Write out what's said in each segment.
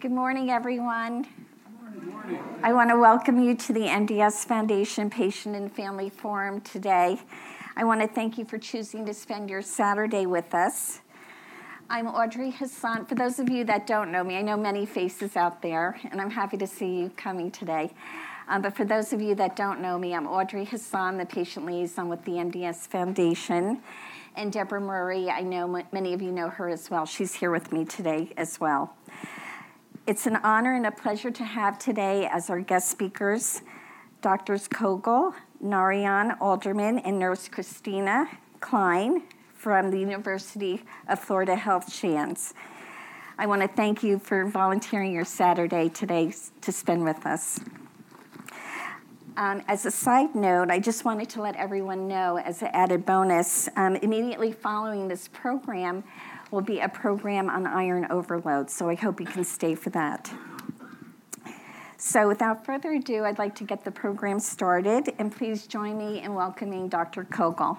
Good morning, everyone. Good morning. I want to welcome you to the MDS Foundation Patient and Family Forum today. I want to thank you for choosing to spend your Saturday with us. I'm Audrey Hassan. For those of you that don't know me, I know many faces out there, and I'm happy to see you coming today. But for those of you that don't know me, I'm Audrey Hassan, the patient liaison with the MDS Foundation. And Deborah Murray, I know many of you know her as well. She's here with me today as well. It's an honor and a pleasure to have today as our guest speakers, Drs. Kogel, Narayan Alderman, and Nurse Christina Klein from the University of Florida Health Shands. I want to thank you for volunteering your Saturday today to spend with us. As a side note, I just wanted to let everyone know, as an added bonus, immediately following this program will be a program on iron overload, so I hope you can stay for that. So without further ado, I'd like to get the program started, and please join me in welcoming Dr. Kogel.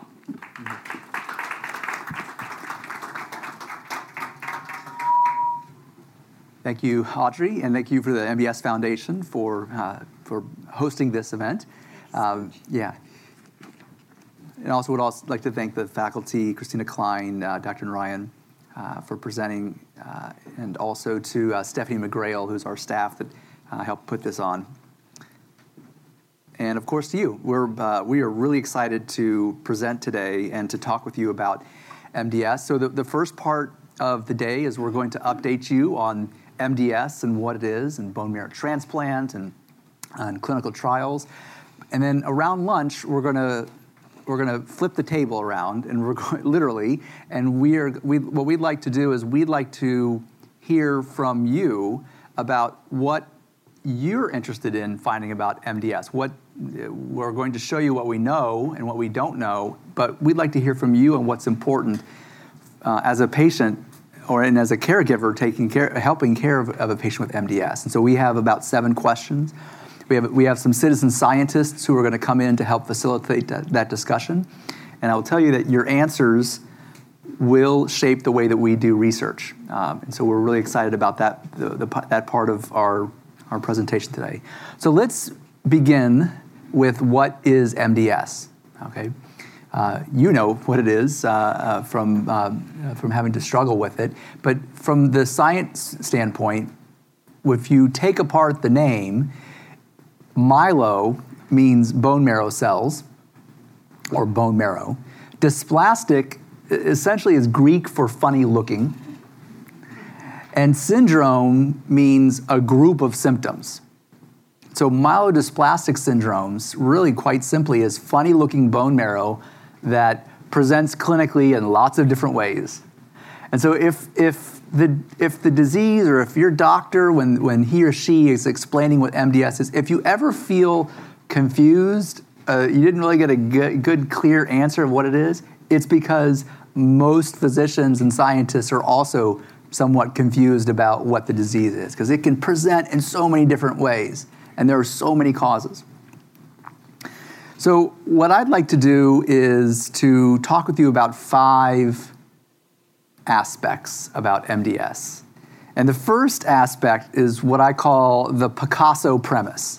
Thank you, Audrey, and thank you for the MDS Foundation for hosting this event. And also would also like to thank the faculty, Christina Klein, Dr. Narayan, for presenting, and also to Stephanie McGrail, who's our staff that helped put this on. And of course to you. We are really excited to present today and to talk with you about MDS. So the first part of the day is we're going to update you on MDS and what it is, and bone marrow transplant and clinical trials. And then around lunch, we're going to flip the table around, and we're going, literally, and what we'd like to do is we'd like to hear from you about what you're interested in finding about MDS. We're going to show you what we know and what we don't know, but we'd like to hear from you on what's important as a patient and as a caregiver helping care of a patient with MDS. And so we have about 7 questions. We have some citizen scientists who are going to come in to help facilitate that discussion. And I will tell you that your answers will shape the way that we do research. And so we're really excited about that part of our presentation today. So let's begin with what is MDS, okay? You know what it is from having to struggle with it. But from the science standpoint, if you take apart the name, myelo means bone marrow cells, or bone marrow. Dysplastic essentially is Greek for funny looking. And syndrome means a group of symptoms. So myelodysplastic syndromes, really quite simply, is funny looking bone marrow that presents clinically in lots of different ways. And so if the disease, or if your doctor, when he or she is explaining what MDS is, if you ever feel confused, you didn't really get a good clear answer of what it is, it's because most physicians and scientists are also somewhat confused about what the disease is, because it can present in so many different ways, and there are so many causes. So what I'd like to do is to talk with you about 5 aspects about MDS. And the first aspect is what I call the Picasso premise.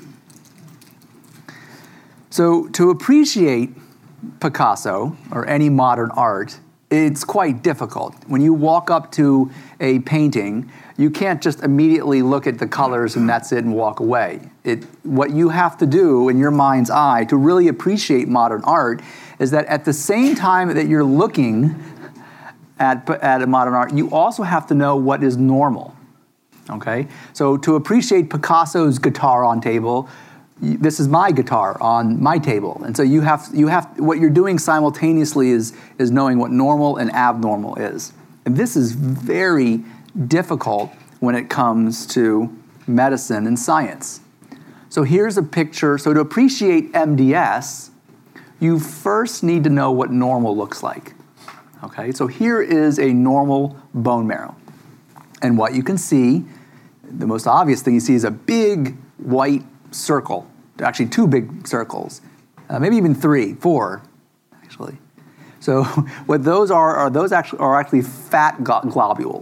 So to appreciate Picasso, or any modern art, it's quite difficult. When you walk up to a painting, you can't just immediately look at the colors and that's it and walk away. What you have to do in your mind's eye to really appreciate modern art is that at the same time that you're looking at a modern art, you also have to know what is normal, okay? So to appreciate Picasso's guitar on table, this is my guitar on my table. And so you have what you're doing simultaneously is knowing what normal and abnormal is. And this is very difficult when it comes to medicine and science. So here's a picture. So to appreciate MDS, you first need to know what normal looks like. Okay, so here is a normal bone marrow. And what you can see, the most obvious thing you see is a big white circle, actually 2 big circles, maybe even 3, 4, actually. So what those are actually fat globules.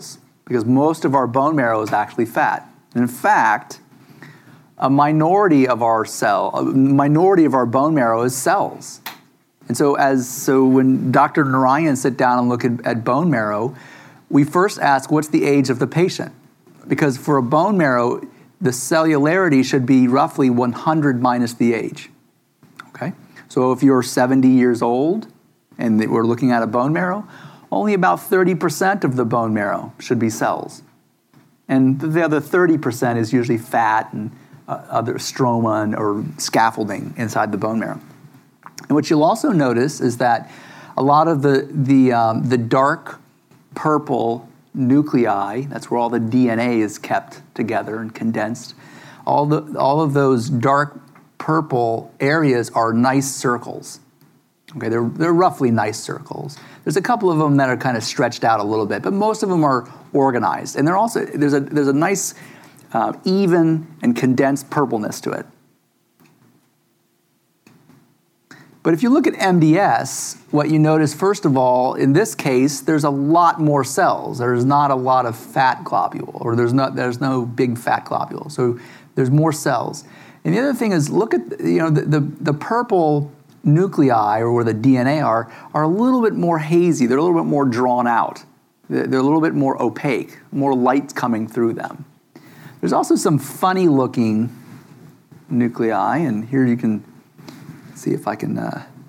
because most of our bone marrow is actually fat. In fact, a minority of our bone marrow is cells. And so when Dr. Narayan sit down and look at bone marrow, we first ask, what's the age of the patient? Because for a bone marrow, the cellularity should be roughly 100 minus the age. Okay? So if you're 70 years old and we're looking at a bone marrow, only about 30% of the bone marrow should be cells. And the other 30% is usually fat and other stroma or scaffolding inside the bone marrow. And what you'll also notice is that a lot of the dark purple nuclei, that's where all the DNA is kept together and condensed, all of those dark purple areas are nice circles. Okay, they're roughly nice circles. There's a couple of them that are kind of stretched out a little bit, but most of them are organized. And there's a nice even and condensed purpleness to it. But if you look at MDS, what you notice, first of all, in this case, there's a lot more cells. There's not a lot of fat globule, or there's no big fat globule. So there's more cells. And the other thing is, look at the purple nuclei, or where the DNA are a little bit more hazy. They're a little bit more drawn out. They're a little bit more opaque, more light coming through them. There's also some funny looking nuclei, and here you can see if I can,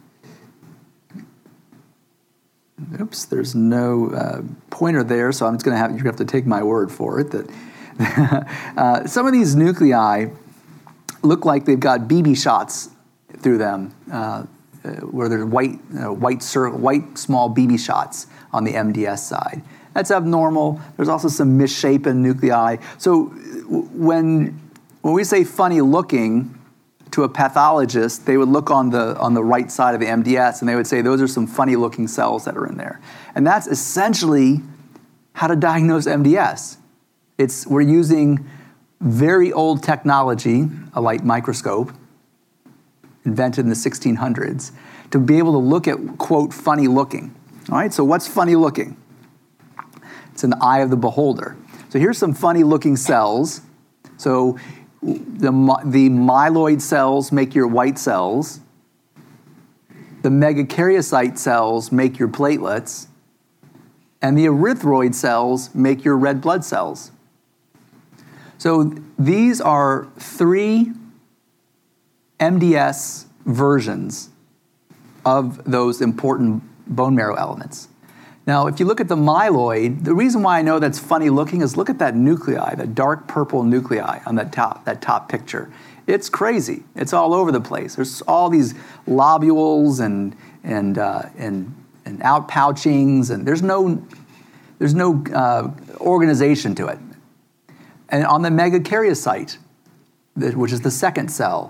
oops, there's no pointer there, so I'm just you're gonna have to take my word for it that some of these nuclei look like they've got BB shots through them, where there's white small BB shots on the MDS side. That's abnormal. There's also some misshapen nuclei. So when we say funny looking to a pathologist, they would look on the right side of the MDS and they would say, those are some funny looking cells that are in there. And that's essentially how to diagnose MDS. We're using very old technology, a light microscope, invented in the 1600s, to be able to look at, quote, funny looking. All right, so what's funny looking? It's in the eye of the beholder. So here's some funny looking cells. So the myeloid cells make your white cells. The megakaryocyte cells make your platelets. And the erythroid cells make your red blood cells. So these are 3 MDS versions of those important bone marrow elements. Now, if you look at the myeloid, the reason why I know that's funny looking is look at that nuclei, that dark purple nuclei on that top picture. It's crazy. It's all over the place. There's all these lobules and outpouchings, and there's no organization to it. And on the megakaryocyte, which is the second cell,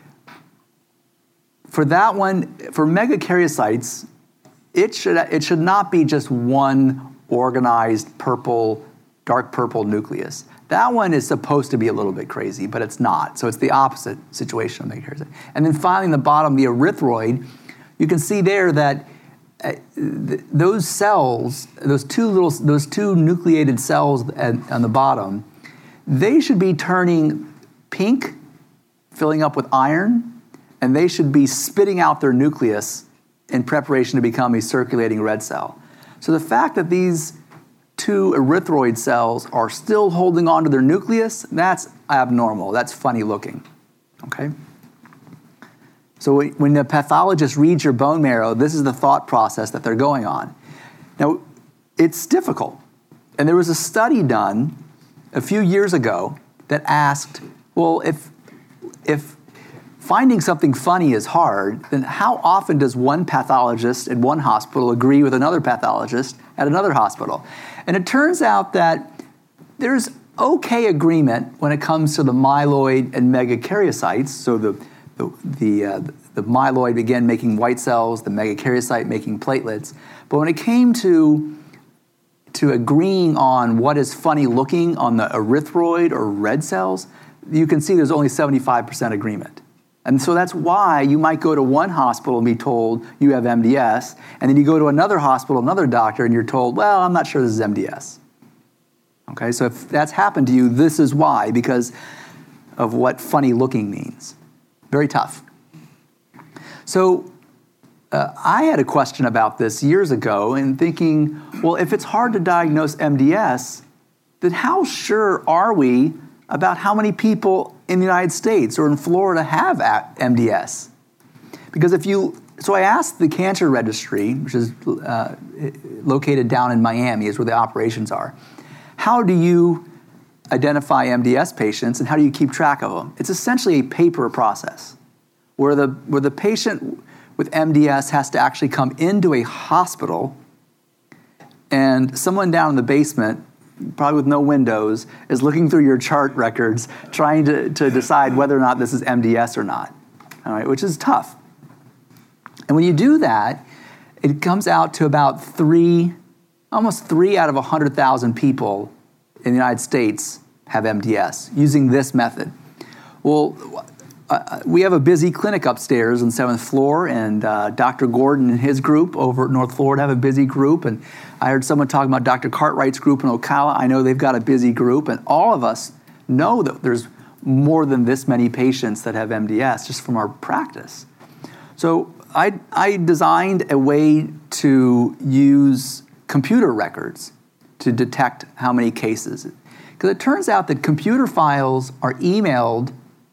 for that one, for megakaryocytes, it should not be just one organized dark purple nucleus. That one is supposed to be a little bit crazy, but it's not. So it's the opposite situation of megakaryocyte. And then finally, in the bottom, the erythroid, you can see there that those cells, those two nucleated cells on the bottom, they should be turning pink, filling up with iron, and they should be spitting out their nucleus in preparation to become a circulating red cell. So the fact that these 2 erythroid cells are still holding on to their nucleus, that's abnormal. That's funny looking, okay? So when the pathologist reads your bone marrow, this is the thought process that they're going on. Now, it's difficult. And there was a study done a few years ago that asked, well, if finding something funny is hard, then how often does one pathologist at one hospital agree with another pathologist at another hospital? And it turns out that there's okay agreement when it comes to the myeloid and megakaryocytes. So the myeloid began making white cells, the megakaryocyte making platelets. But when it came to agreeing on what is funny looking on the erythroid or red cells, you can see there's only 75% agreement. And so that's why you might go to one hospital and be told you have MDS, and then you go to another hospital, another doctor, and you're told, well, I'm not sure this is MDS. Okay, so if that's happened to you, this is why, because of what funny looking means. Very tough. So I had a question about this years ago and thinking, well, if it's hard to diagnose MDS, then how sure are we about how many people in the United States or in Florida have MDS? Because so I asked the Cancer Registry, which is located down in Miami, is where the operations are, how do you identify MDS patients and how do you keep track of them? It's essentially a paper process where the patient with MDS has to actually come into a hospital and someone down in the basement, probably with no windows, is looking through your chart records trying to decide whether or not this is MDS or not, all right, which is tough. And when you do that, it comes out to about almost 3 out of 100,000 people in the United States have MDS using this method. Well, we have a busy clinic upstairs on the 7th floor, and Dr. Gordon and his group over at North Florida have a busy group, and I heard someone talking about Dr. Cartwright's group in Ocala. I know they've got a busy group, and all of us know that there's more than this many patients that have MDS just from our practice. So I designed a way to use computer records to detect how many cases. Because it turns out that computer files are emailed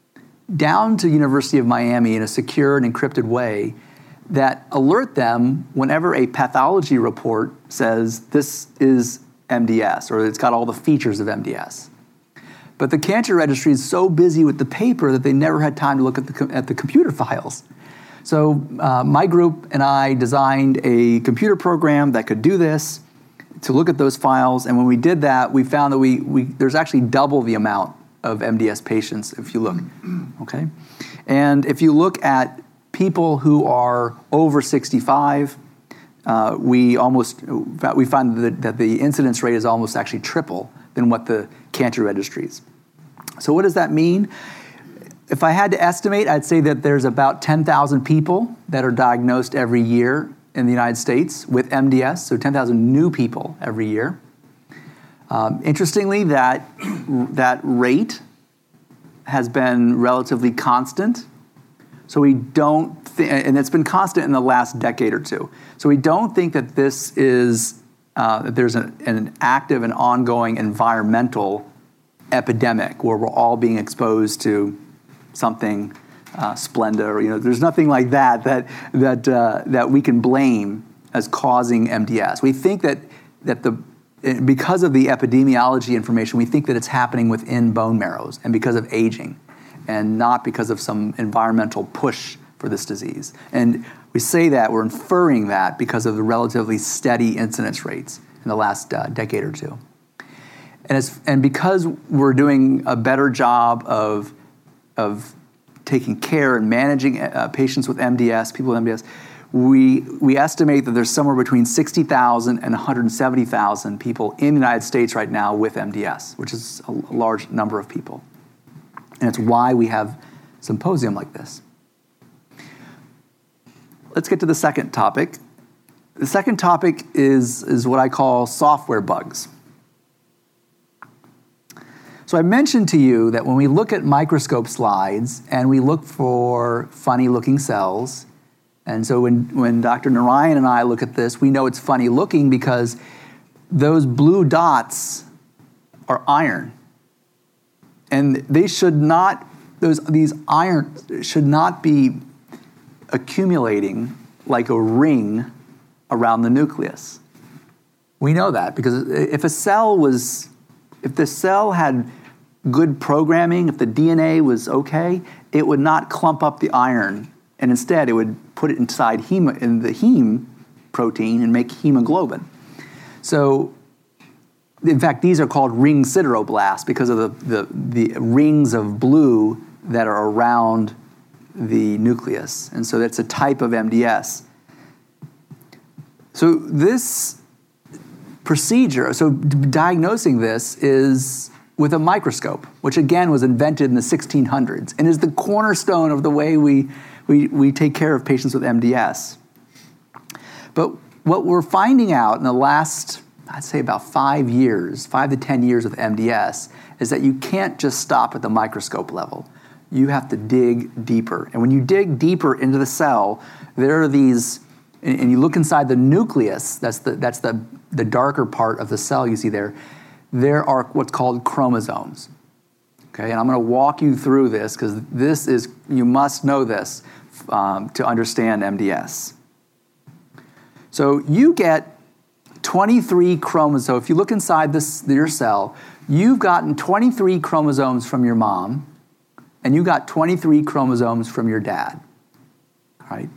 down to University of Miami in a secure and encrypted way that alert them whenever a pathology report says this is MDS or it's got all the features of MDS. But the Cancer Registry is so busy with the paper that they never had time to look at the computer files. So my group and I designed a computer program that could do this, to look at those files, and when we did that, we found that there's actually double the amount of MDS patients if you look, okay? And if you look at people who are over 65, we find that the incidence rate is almost actually triple than what the Cancer Registry is. So what does that mean? If I had to estimate, I'd say that there's about 10,000 people that are diagnosed every year in the United States with MDS, so 10,000 new people every year. Interestingly, that rate has been relatively constant. So we don't and it's been constant in the last decade or two. So we don't think that this is, that there's an active and ongoing environmental epidemic where we're all being exposed to something Splenda, or there's nothing like that we can blame as causing MDS. We think that because of the epidemiology information, we think that it's happening within bone marrows and because of aging, and not because of some environmental push for this disease. And we say that we're inferring that because of the relatively steady incidence rates in the last decade or two, and because we're doing a better job of taking care and managing patients with MDS, people with MDS, we estimate that there's somewhere between 60,000 and 170,000 people in the United States right now with MDS, which is a large number of people. And it's why we have a symposium like this. Let's get to the second topic. The second topic is what I call software bugs. So I mentioned to you that when we look at microscope slides and we look for funny-looking cells, and so when Dr. Narayan and I look at this, we know it's funny looking because those blue dots are iron. And they should not, these iron should not be accumulating like a ring around the nucleus. We know that because if the cell had good programming, if the DNA was okay, it would not clump up the iron, and instead it would put it inside in the heme protein and make hemoglobin. So, in fact, these are called ring sideroblasts because of the rings of blue that are around the nucleus, and so that's a type of MDS. So this procedure, so diagnosing this is with a microscope, which again was invented in the 1600s and is the cornerstone of the way we take care of patients with MDS. But what we're finding out in the last I'd say about 5 to 10 years with MDS, is that you can't just stop at the microscope level. You have to dig deeper. And when you dig deeper into the cell, there are these, and you look inside the nucleus, that's the darker part of the cell you see there are what's called chromosomes. Okay, and I'm going to walk you through this because you must know this to understand MDS. So you get 23 chromosomes. So if you look inside your cell, you've gotten 23 chromosomes from your mom, and you got 23 chromosomes from your dad. All right?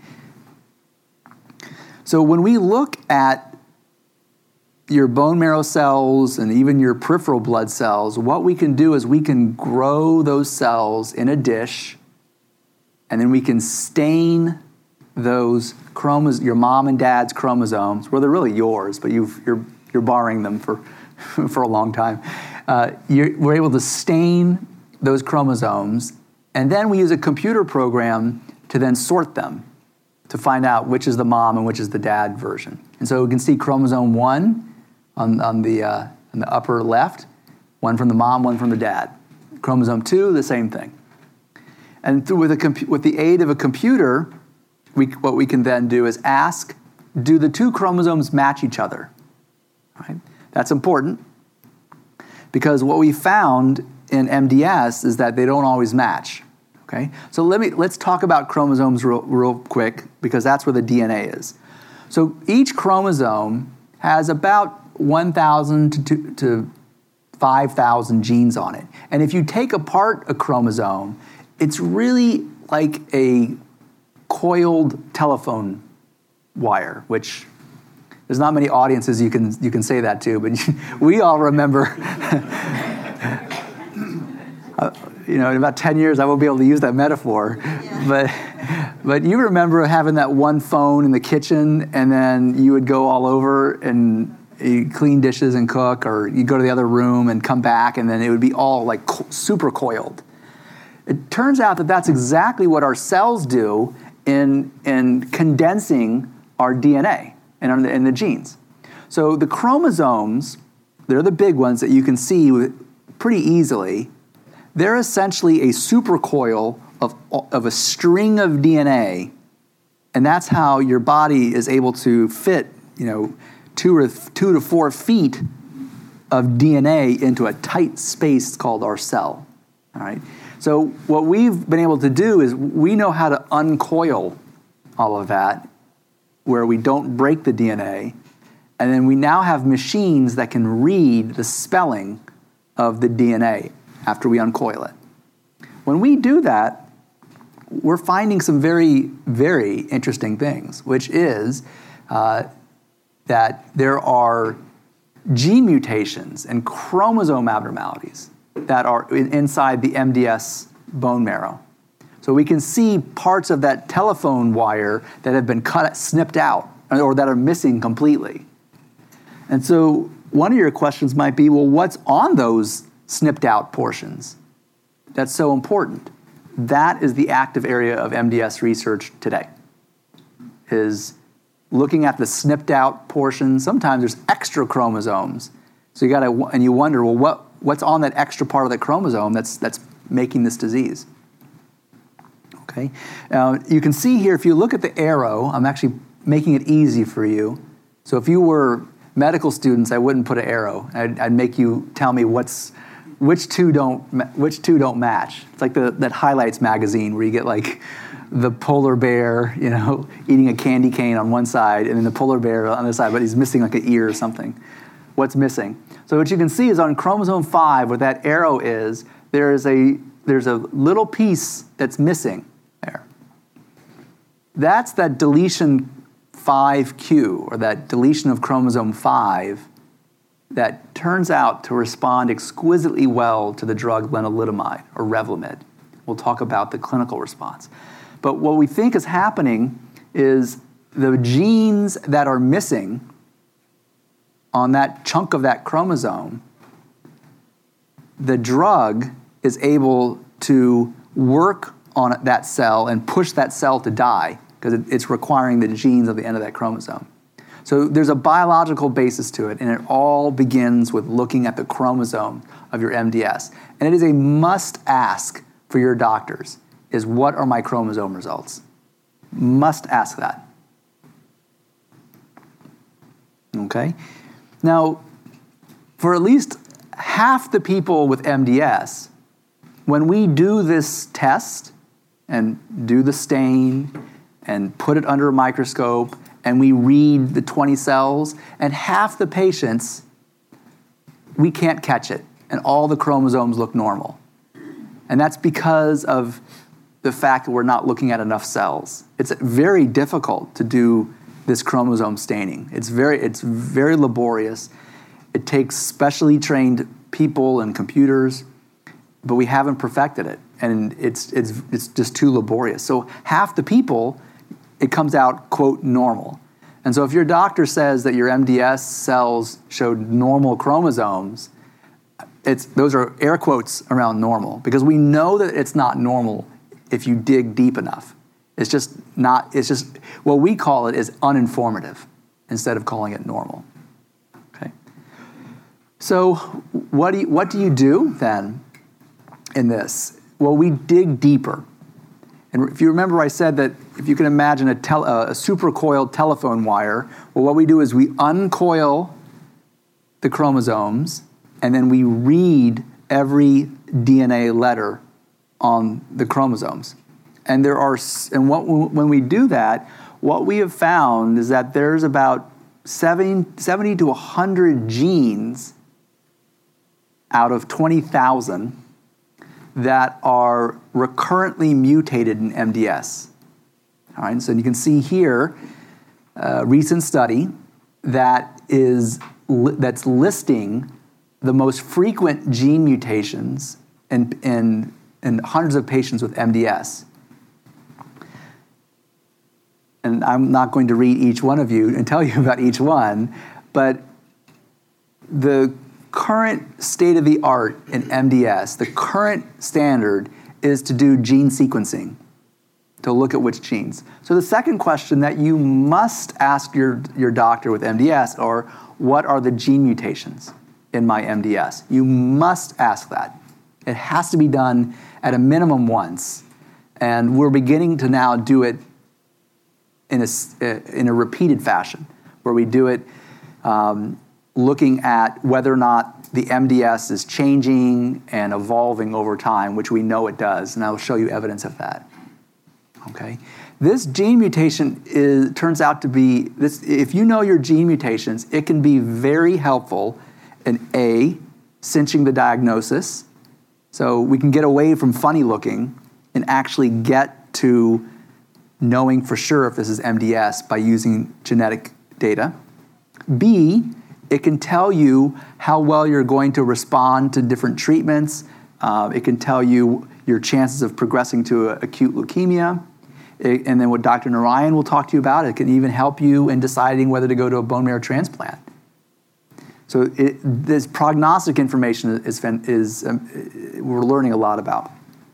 So when we look at your bone marrow cells and even your peripheral blood cells, what we can do is we can grow those cells in a dish, and then we can stain those your mom and dad's chromosomes. Well, they're really yours, but you're borrowing them for a long time. We're able to stain those chromosomes, and then we use a computer program to then sort them to find out which is the mom and which is the dad version. And so we can see chromosome 1 on the upper left, one from the mom, one from the dad. Chromosome 2, the same thing. And with the aid of a computer, what we can then do is ask, do the two chromosomes match each other? Right? That's important because what we found in MDS is that they don't always match. Okay? So let's talk about chromosomes real quick because that's where the DNA is. So each chromosome has about 1,000 to 5,000 genes on it. And if you take apart a chromosome, it's really like a coiled telephone wire, which there's not many audiences you can say that to, but we all remember. In about 10 years, I won't be able to use that metaphor. Yeah. But you remember having that one phone in the kitchen, and then you would go all over and you clean dishes and cook, or you go to the other room and come back, and then it would be all like super coiled. It turns out that that's exactly what our cells do in condensing our DNA and in the genes. So the chromosomes, they're the big ones that you can see pretty easily. They're essentially a supercoil of a string of DNA, and that's how your body is able to fit, 2 to 4 feet of DNA into a tight space called our cell. All right. So what we've been able to do is we know how to uncoil all of that, where we don't break the DNA, and then we now have machines that can read the spelling of the DNA after we uncoil it. When we do that, we're finding some very, very interesting things, which is that there are gene mutations and chromosome abnormalities that are inside the MDS bone marrow. So we can see parts of that telephone wire that have been snipped out, or that are missing completely. And so one of your questions might be, well, what's on those snipped out portions? That's so important. That is the active area of MDS research today, is looking at the snipped out portions. Sometimes there's extra chromosomes. So you wonder, well, what's on that extra part of the chromosome that's making this disease? Okay. Now, you can see here, if you look at the arrow, I'm actually making it easy for you. So if you were medical students, I wouldn't put an arrow. I'd make you tell me which two don't match. It's like that Highlights magazine where you get like the polar bear, eating a candy cane on one side, and then the polar bear on the other side, but he's missing like an ear or something. What's missing? So what you can see is on chromosome 5, where that arrow is, there's a little piece that's missing there. That's that deletion 5q, or that deletion of chromosome 5, that turns out to respond exquisitely well to the drug lenalidomide, or Revlimid. We'll talk about the clinical response. But what we think is happening is the genes that are missing on that chunk of that chromosome, the drug is able to work on that cell and push that cell to die because it's requiring the genes at the end of that chromosome. So there's a biological basis to it, and it all begins with looking at the chromosome of your MDS. And it is a must ask for your doctors, is what are my chromosome results? Must ask that. Okay? Now, for at least half the people with MDS, when we do this test and do the stain and put it under a microscope and we read the 20 cells, and half the patients, we can't catch it, and all the chromosomes look normal. And that's because of the fact that we're not looking at enough cells. It's very difficult to do this chromosome staining. It's very laborious. It takes specially trained people and computers, but we haven't perfected it, and it's just too laborious. So half the people, it comes out, quote, normal. And so if your doctor says that your MDS cells showed normal chromosomes, those are air quotes around normal, because we know that it's not normal if you dig deep enough. It's just what we call it is uninformative instead of calling it normal. Okay. So what do you do then in this? Well, we dig deeper. And if you remember, I said that if you can imagine a supercoiled telephone wire, well, what we do is we uncoil the chromosomes, and then we read every DNA letter on the chromosomes. And when we do that, what we have found is that there's about 70 to 100 genes out of 20,000 that are recurrently mutated in MDS. All right, so you can see here a recent study that's listing the most frequent gene mutations in hundreds of patients with MDS. And I'm not going to read each one of you and tell you about each one, but the current state of the art in MDS, the current standard is to do gene sequencing, to look at which genes. So the second question that you must ask your doctor with MDS are, what are the gene mutations in my MDS? You must ask that. It has to be done at a minimum once. And we're beginning to now do it in a repeated fashion, where we do it looking at whether or not the MDS is changing and evolving over time, which we know it does, and I'll show you evidence of that. Okay, this gene mutation turns out to be this. If you know your gene mutations, it can be very helpful in cinching the diagnosis, so we can get away from funny looking and actually get to knowing for sure if this is MDS by using genetic data. B, it can tell you how well you're going to respond to different treatments. It can tell you your chances of progressing to acute leukemia. And then what Dr. Narayan will talk to you about, it can even help you in deciding whether to go to a bone marrow transplant. So this prognostic information is we're learning a lot about.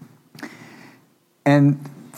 And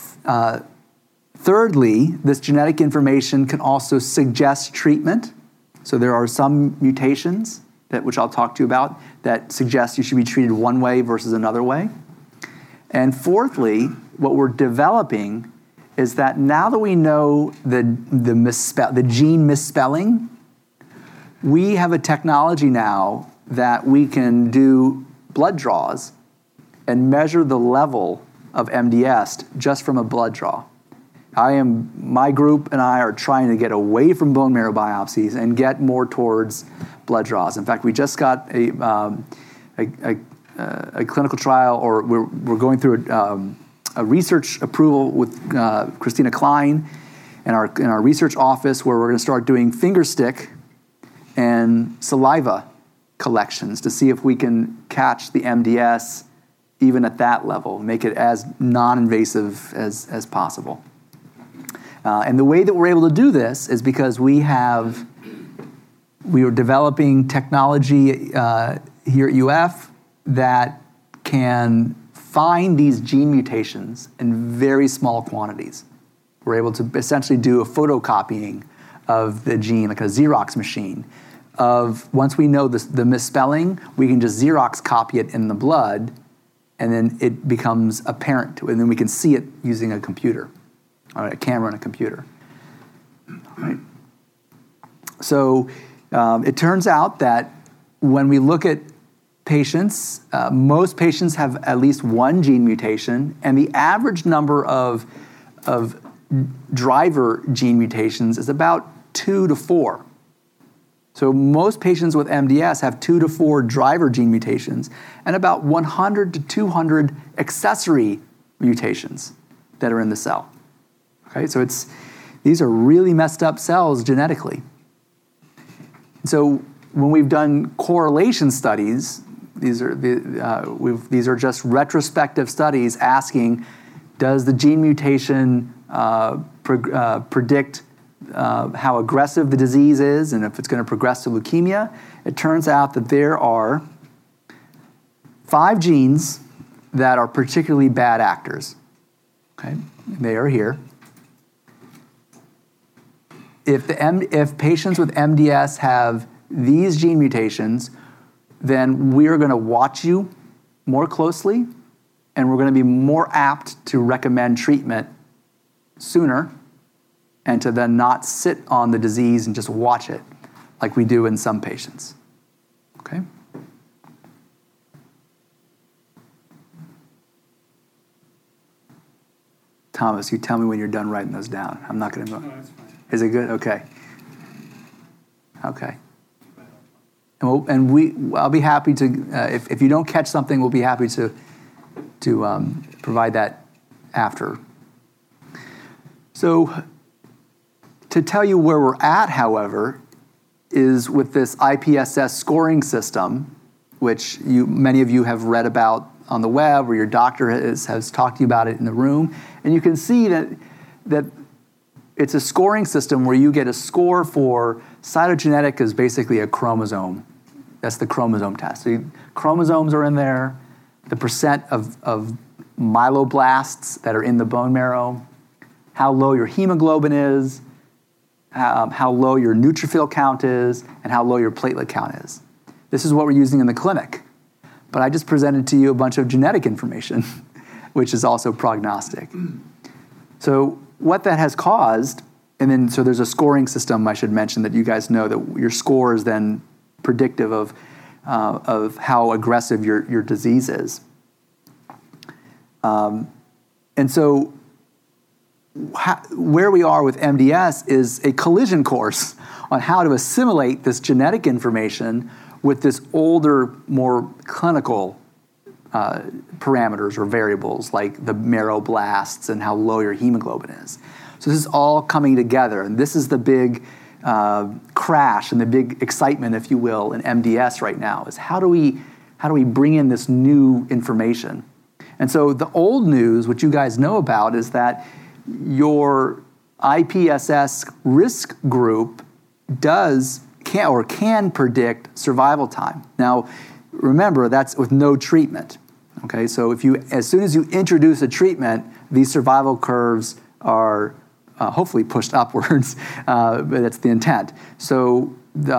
thirdly, this genetic information can also suggest treatment. So there are some mutations, which I'll talk to you about, that suggest you should be treated one way versus another way. And fourthly, what we're developing is that now that we know the gene misspelling, we have a technology now that we can do blood draws and measure the level of MDS just from a blood draw. My group and I are trying to get away from bone marrow biopsies and get more towards blood draws. In fact, we just got a clinical trial, or we're going through a research approval with Christina Klein in our research office, where we're going to start doing finger stick and saliva collections to see if we can catch the MDS even at that level, make it as non-invasive as possible. And the way that we're able to do this is because we are developing technology here at UF that can find these gene mutations in very small quantities. We're able to essentially do a photocopying of the gene, like a Xerox machine. Once we know the misspelling, we can just Xerox copy it in the blood, and then it becomes apparent, and then we can see it using a computer, or a camera and a computer. All right. So it turns out that when we look at patients, most patients have at least one gene mutation, and the average number of driver gene mutations is about 2 to 4. So most patients with MDS have 2 to 4 driver gene mutations and about 100 to 200 accessory mutations that are in the cell. Okay, so these are really messed up cells genetically. So when we've done correlation studies, these are just retrospective studies asking, does the gene mutation predict how aggressive the disease is and if it's going to progress to leukemia? It turns out that there are 5 genes that are particularly bad actors. Okay, they are here. If patients with MDS have these gene mutations, then we are going to watch you more closely, and we're going to be more apt to recommend treatment sooner and to then not sit on the disease and just watch it like we do in some patients. Okay? Thomas, you tell me when you're done writing those down. I'm not going to. No, that's fine. Is it good? Okay. Okay. And I'll be happy to, if you don't catch something, we'll be happy to provide that after. So to tell you where we're at, however, is with this IPSS scoring system, which many of you have read about on the web, or your doctor has talked to you about it in the room. And you can see that it's a scoring system where you get a score for cytogenetic is basically a chromosome. That's the chromosome test. So chromosomes are in there, the percent of myeloblasts that are in the bone marrow, how low your hemoglobin is, how low your neutrophil count is, and how low your platelet count is. This is what we're using in the clinic. But I just presented to you a bunch of genetic information, which is also prognostic. So what that has caused, and then so there's a scoring system I should mention that you guys know that your score is then predictive of how aggressive your disease is. And so where we are with MDS is a collision course on how to assimilate this genetic information with this older, more clinical parameters or variables like the marrow blasts and how low your hemoglobin is. So this is all coming together, and this is the big crash and the big excitement, if you will, in MDS right now, is how do we bring in this new information? And so the old news, which you guys know about, is that your IPSS risk group can predict survival time. Now, remember, that's with no treatment. Okay, so as soon as you introduce a treatment, these survival curves are hopefully pushed upwards, but that's the intent. So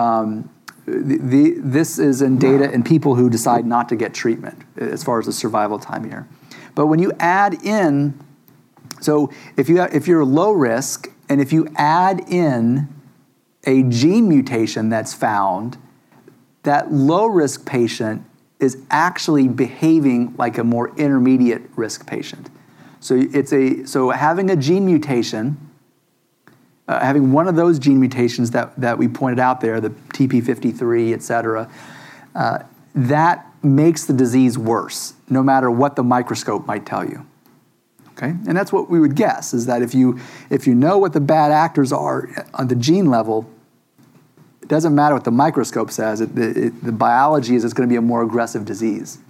this is in data in people who decide not to get treatment as far as the survival time here. But when you add in, so if you're low risk, and if you add in a gene mutation that's found, that low risk patient is actually behaving like a more intermediate risk patient. So having a gene mutation, having one of those gene mutations that we pointed out there, the TP53, et cetera, that makes the disease worse, no matter what the microscope might tell you. Okay, and that's what we would guess, is that if you know what the bad actors are on the gene level, it doesn't matter what the microscope says. The biology is it's going to be a more aggressive disease.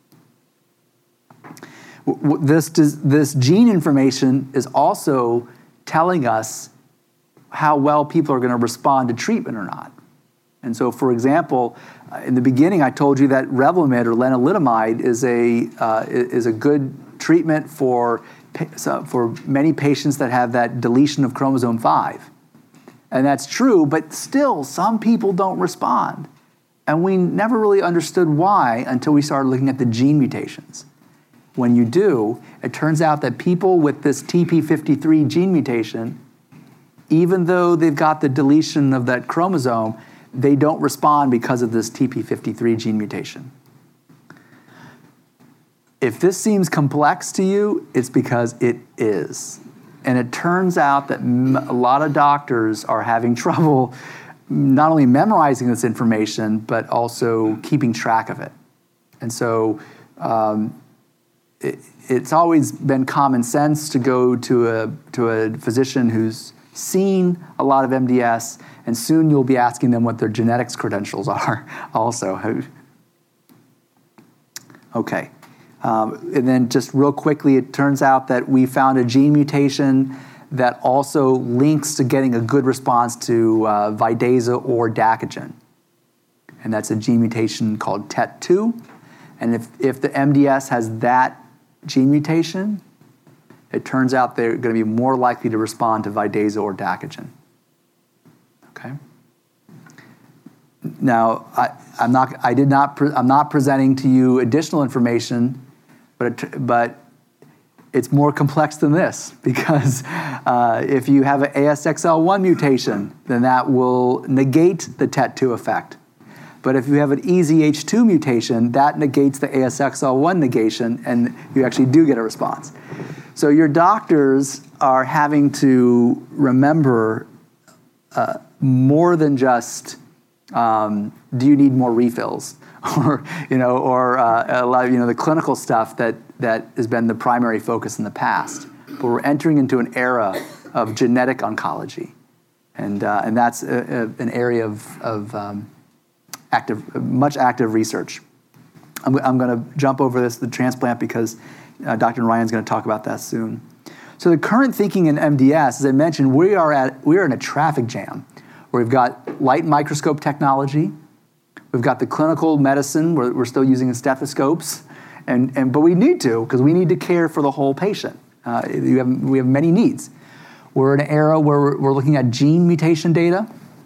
This gene information is also telling us how well people are going to respond to treatment or not. And so, for example, in the beginning, I told you that Revlimid or lenalidomide is a good treatment for many patients that have that deletion of chromosome 5. And that's true, but still, some people don't respond. And we never really understood why until we started looking at the gene mutations. When you do, it turns out that people with this TP53 gene mutation, even though they've got the deletion of that chromosome, they don't respond because of this TP53 gene mutation. If this seems complex to you, it's because it is. And it turns out that a lot of doctors are having trouble not only memorizing this information, but also keeping track of it. And so it's always been common sense to go to a physician who's seen a lot of MDS, and soon you'll be asking them what their genetics credentials are also. Okay. And then just real quickly, it turns out that we found a gene mutation that also links to getting a good response to Vidaza or Dacogen. And that's a gene mutation called TET2. And if the MDS has that gene mutation, it turns out they're going to be more likely to respond to Vidaza or Dacogen. Okay? Now, I'm not presenting to you additional information, but it's more complex than this, because if you have an ASXL1 mutation, then that will negate the TET2 effect. But if you have an EZH2 mutation, that negates the ASXL1 negation, and you actually do get a response. So your doctors are having to remember more than just, do you need more refills? Or a lot of the clinical stuff that has been the primary focus in the past. But we're entering into an era of genetic oncology, and that's an area of much active research. I'm going to jump over the transplant, because Dr. Ryan's going to talk about that soon. So the current thinking in MDS, as I mentioned, we are in a traffic jam where we've got light microscope technology. We've got the clinical medicine where we're still using stethoscopes, but we need to, because we need to care for the whole patient. We have many needs. We're in an era where we're looking at gene mutation data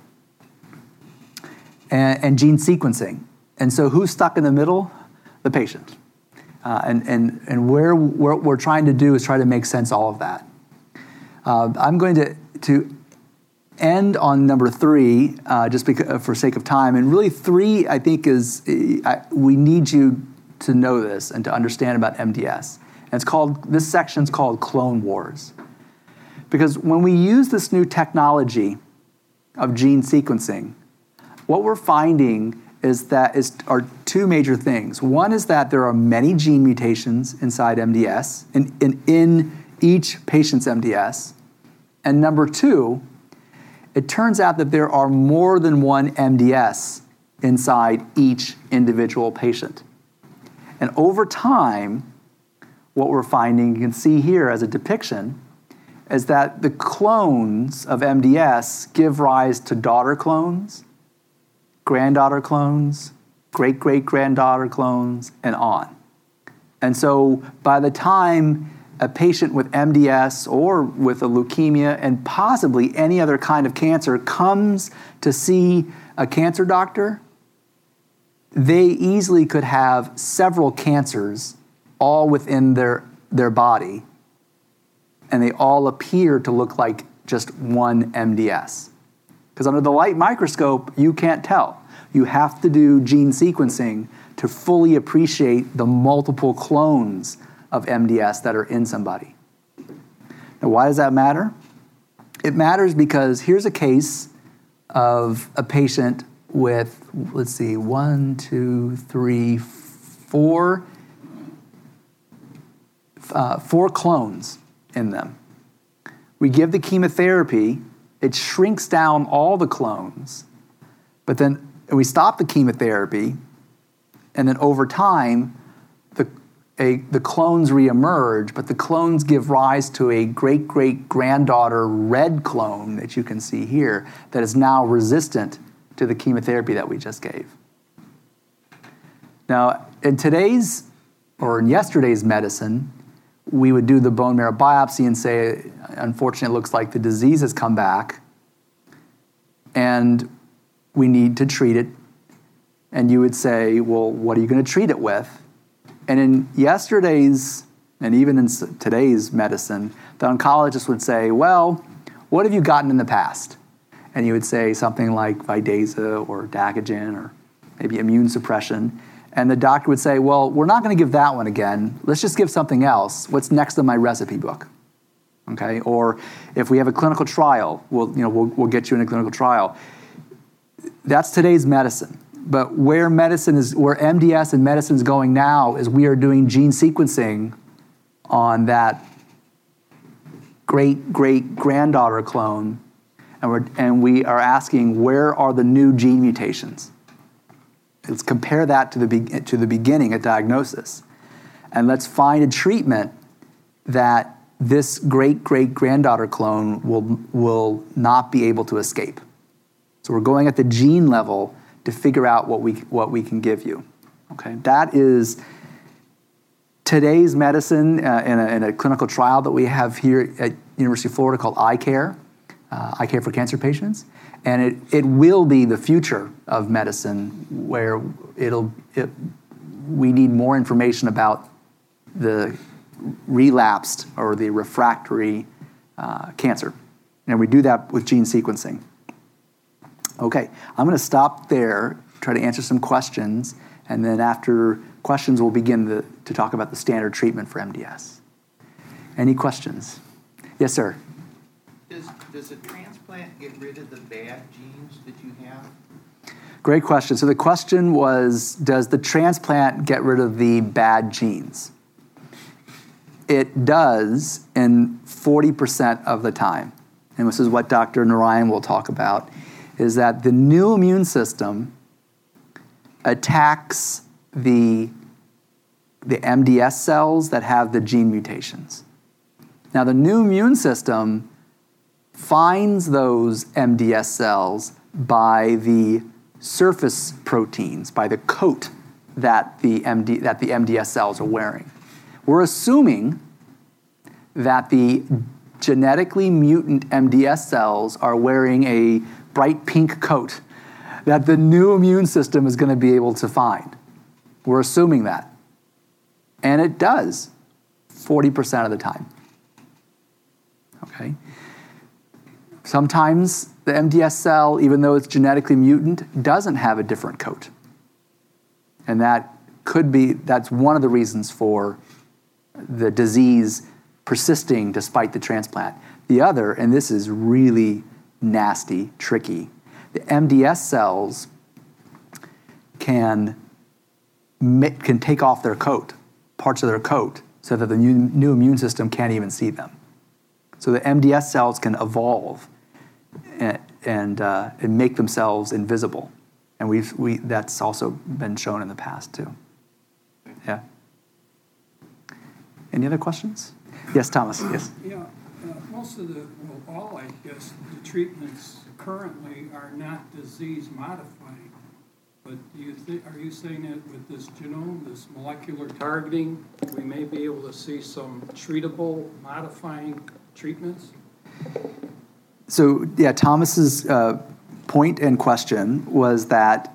and gene sequencing. And so who's stuck in the middle? The patient. And where what we're trying to do is try to make sense of all of that. I'm going to end on number 3, just for sake of time. And really 3, I think, is we need you to know this and to understand about MDS. And this section's called Clone Wars. Because when we use this new technology of gene sequencing, what we're finding are 2 major things. One is that there are many gene mutations inside MDS, in each patient's MDS. And number 2, it turns out that there are more than one MDS inside each individual patient. And over time, what we're finding, you can see here as a depiction, is that the clones of MDS give rise to daughter clones, granddaughter clones, great-great-granddaughter clones, and on. And so by the time a patient with MDS or with a leukemia and possibly any other kind of cancer comes to see a cancer doctor, they easily could have several cancers all within their body, and they all appear to look like just one MDS. Because under the light microscope, you can't tell. You have to do gene sequencing to fully appreciate the multiple clones of MDS that are in somebody. Now, why does that matter? It matters because here's a case of a patient with, 4 clones in them. We give the chemotherapy, it shrinks down all the clones, but then we stop the chemotherapy, and then over time, the clones reemerge, but the clones give rise to a great-great-granddaughter red clone that you can see here that is now resistant to the chemotherapy that we just gave. Now, in yesterday's medicine, we would do the bone marrow biopsy and say, unfortunately, it looks like the disease has come back. and we need to treat it. And you would say, well, what are you going to treat it with? And in yesterday's, and even in today's medicine, the oncologist would say, well, what have you gotten in the past? And you would say something like Vidaza or Dacogen or maybe immune suppression. And the doctor would say, well, we're not going to give that one again. Let's just give something else. What's next in my recipe book? Okay? Or if we have a clinical trial, we'll get you in a clinical trial. That's today's medicine. But where MDS and medicine is going now is we are doing gene sequencing on that great-great-granddaughter clone, and we are asking, where are the new gene mutations? Let's compare that to the beginning, a diagnosis. And let's find a treatment that this great-great-granddaughter clone will not be able to escape. So we're going at the gene level to figure out what we can give you. Okay, that is today's medicine in a clinical trial that we have here at University of Florida called iCare, iCare for cancer patients, and it will be the future of medicine where we need more information about the relapsed or the refractory cancer, and we do that with gene sequencing. Okay, I'm going to stop there, try to answer some questions, and then after questions, we'll begin to talk about the standard treatment for MDS. Any questions? Yes, sir. Does a transplant get rid of the bad genes that you have? Great question. So the question was, does the transplant get rid of the bad genes? It does in 40% of the time. And this is what Dr. Narayan will talk about, is that the new immune system attacks the MDS cells that have the gene mutations. Now, the new immune system finds those MDS cells by the surface proteins, by the coat that the MDS cells are wearing. We're assuming that the genetically mutant MDS cells are wearing a bright pink coat that the new immune system is going to be able to find. We're assuming that. And it does 40% of the time. Okay? Sometimes the MDS cell, even though it's genetically mutant, doesn't have a different coat. And that's one of the reasons for the disease persisting despite the transplant. The other, and this is really nasty, tricky, the MDS cells can take off their coat, parts of their coat, so that the new immune system can't even see them. So the MDS cells can evolve and make themselves invisible. And that's also been shown in the past too. Yeah. Any other questions? Yes, Thomas, yes. Yeah, most of all, I guess, the treatments currently are not disease modifying. But are you saying that with this genome, this molecular targeting, we may be able to see some treatable modifying treatments? So, yeah, Thomas's point and question was that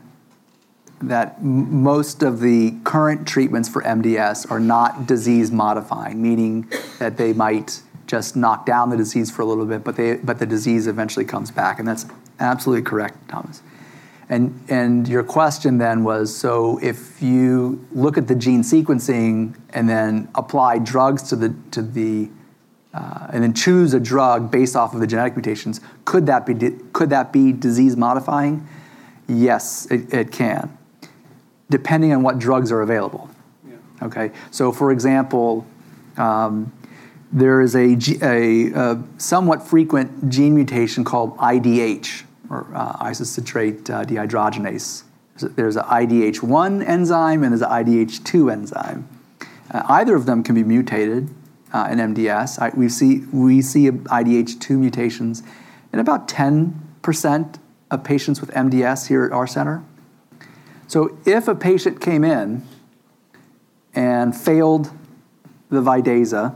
most of the current treatments for MDS are not disease modifying, meaning that they might just knock down the disease for a little bit, but the disease eventually comes back, and that's absolutely correct, Thomas. And your question then was, so if you look at the gene sequencing and then apply drugs to the and then choose a drug based off of the genetic mutations, could that be disease modifying? Yes, it can, depending on what drugs are available. Yeah. Okay, so for example, there is a somewhat frequent gene mutation called IDH, or isocitrate dehydrogenase. There's an IDH1 enzyme and there's an IDH2 enzyme. Either of them can be mutated in MDS. We see IDH2 mutations in about 10% of patients with MDS here at our center. So if a patient came in and failed the Vidaza,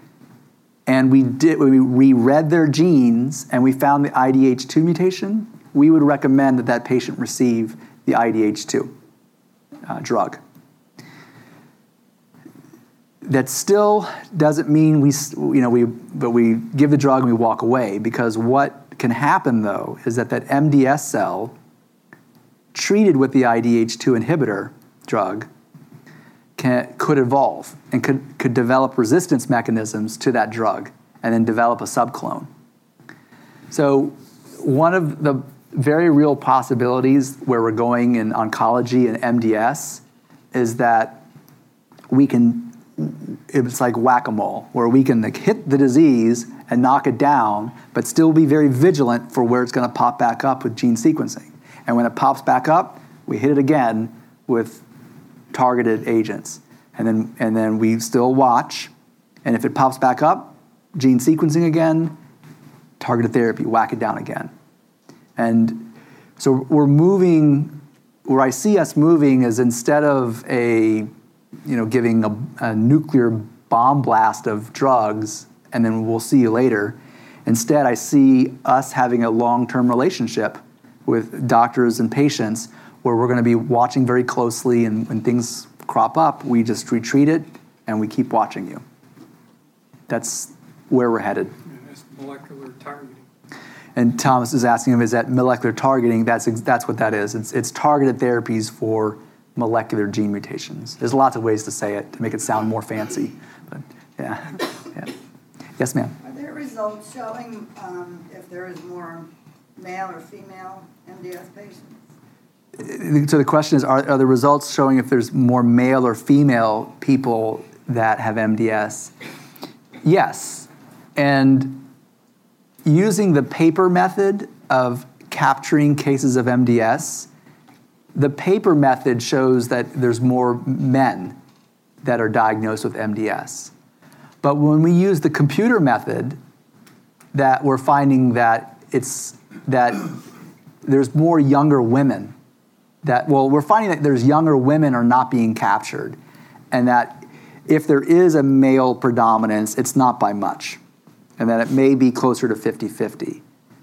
and we read their genes and we found the IDH2 mutation, we would recommend that patient receive the IDH2 drug. That still doesn't mean we give the drug and we walk away, because what can happen though is that MDS cell treated with the IDH2 inhibitor drug could evolve and could develop resistance mechanisms to that drug and then develop a subclone. So one of the very real possibilities where we're going in oncology and MDS is that it's like whack-a-mole, where we can hit the disease and knock it down, but still be very vigilant for where it's going to pop back up with gene sequencing. And when it pops back up, we hit it again with targeted agents. And then we still watch, and if it pops back up, gene sequencing again, targeted therapy, whack it down again. And so we're moving, where I see us moving is instead of giving a nuclear bomb blast of drugs and then we'll see you later. Instead, I see us having a long-term relationship with doctors and patients where we're going to be watching very closely, and when things crop up, we just retreat it and we keep watching you. That's where we're headed. And that's molecular targeting. And Thomas is asking him, is that molecular targeting? That's what that is. It's targeted therapies for molecular gene mutations. There's lots of ways to say it to make it sound more fancy. But yeah. Yes, ma'am. Are there results showing if there is more male or female MDS patients? So the question is, are the results showing if there's more male or female people that have MDS? Yes. And using the paper method of capturing cases of MDS, the paper method shows that there's more men that are diagnosed with MDS. But when we use the computer method, that we're finding that there's more younger women. We're finding that there's younger women are not being captured, and that if there is a male predominance, it's not by much, and that it may be closer to 50-50.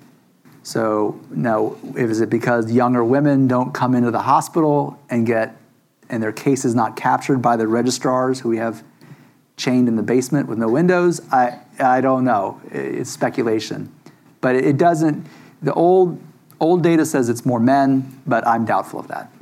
So now, is it because younger women don't come into the hospital and their case is not captured by the registrars who we have chained in the basement with no windows? I don't know. It's speculation. But it doesn't, the old data says it's more men, but I'm doubtful of that.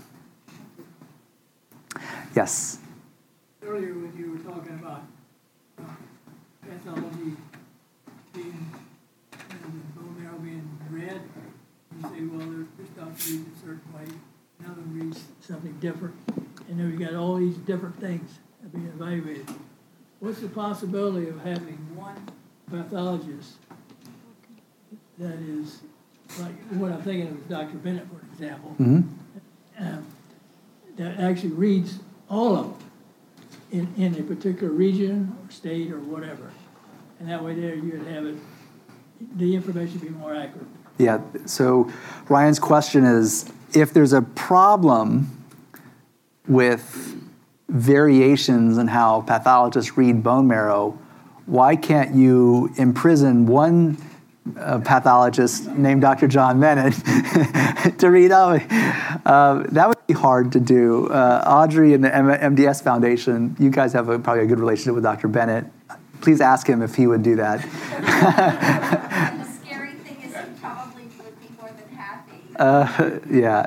Yes? Earlier when you were talking about pathology being, and bone marrow being red, you say, well, this doctor reads a certain way, another reads something different, and then we got all these different things that being evaluated. What's the possibility of having one pathologist that is, like what I'm thinking of is Dr. Bennett, for example, that actually reads all of them in a particular region or state or whatever. And that way there you would have it, the information be more accurate. Yeah, so Ryan's question is, if there's a problem with variations in how pathologists read bone marrow, why can't you imprison one pathologist named Dr. John Bennett to read all? That would be hard to do. Audrey and the MDS Foundation, you guys have probably a good relationship with Dr. Bennett. Please ask him if he would do that. The scary thing is he probably would be more than happy. Yeah.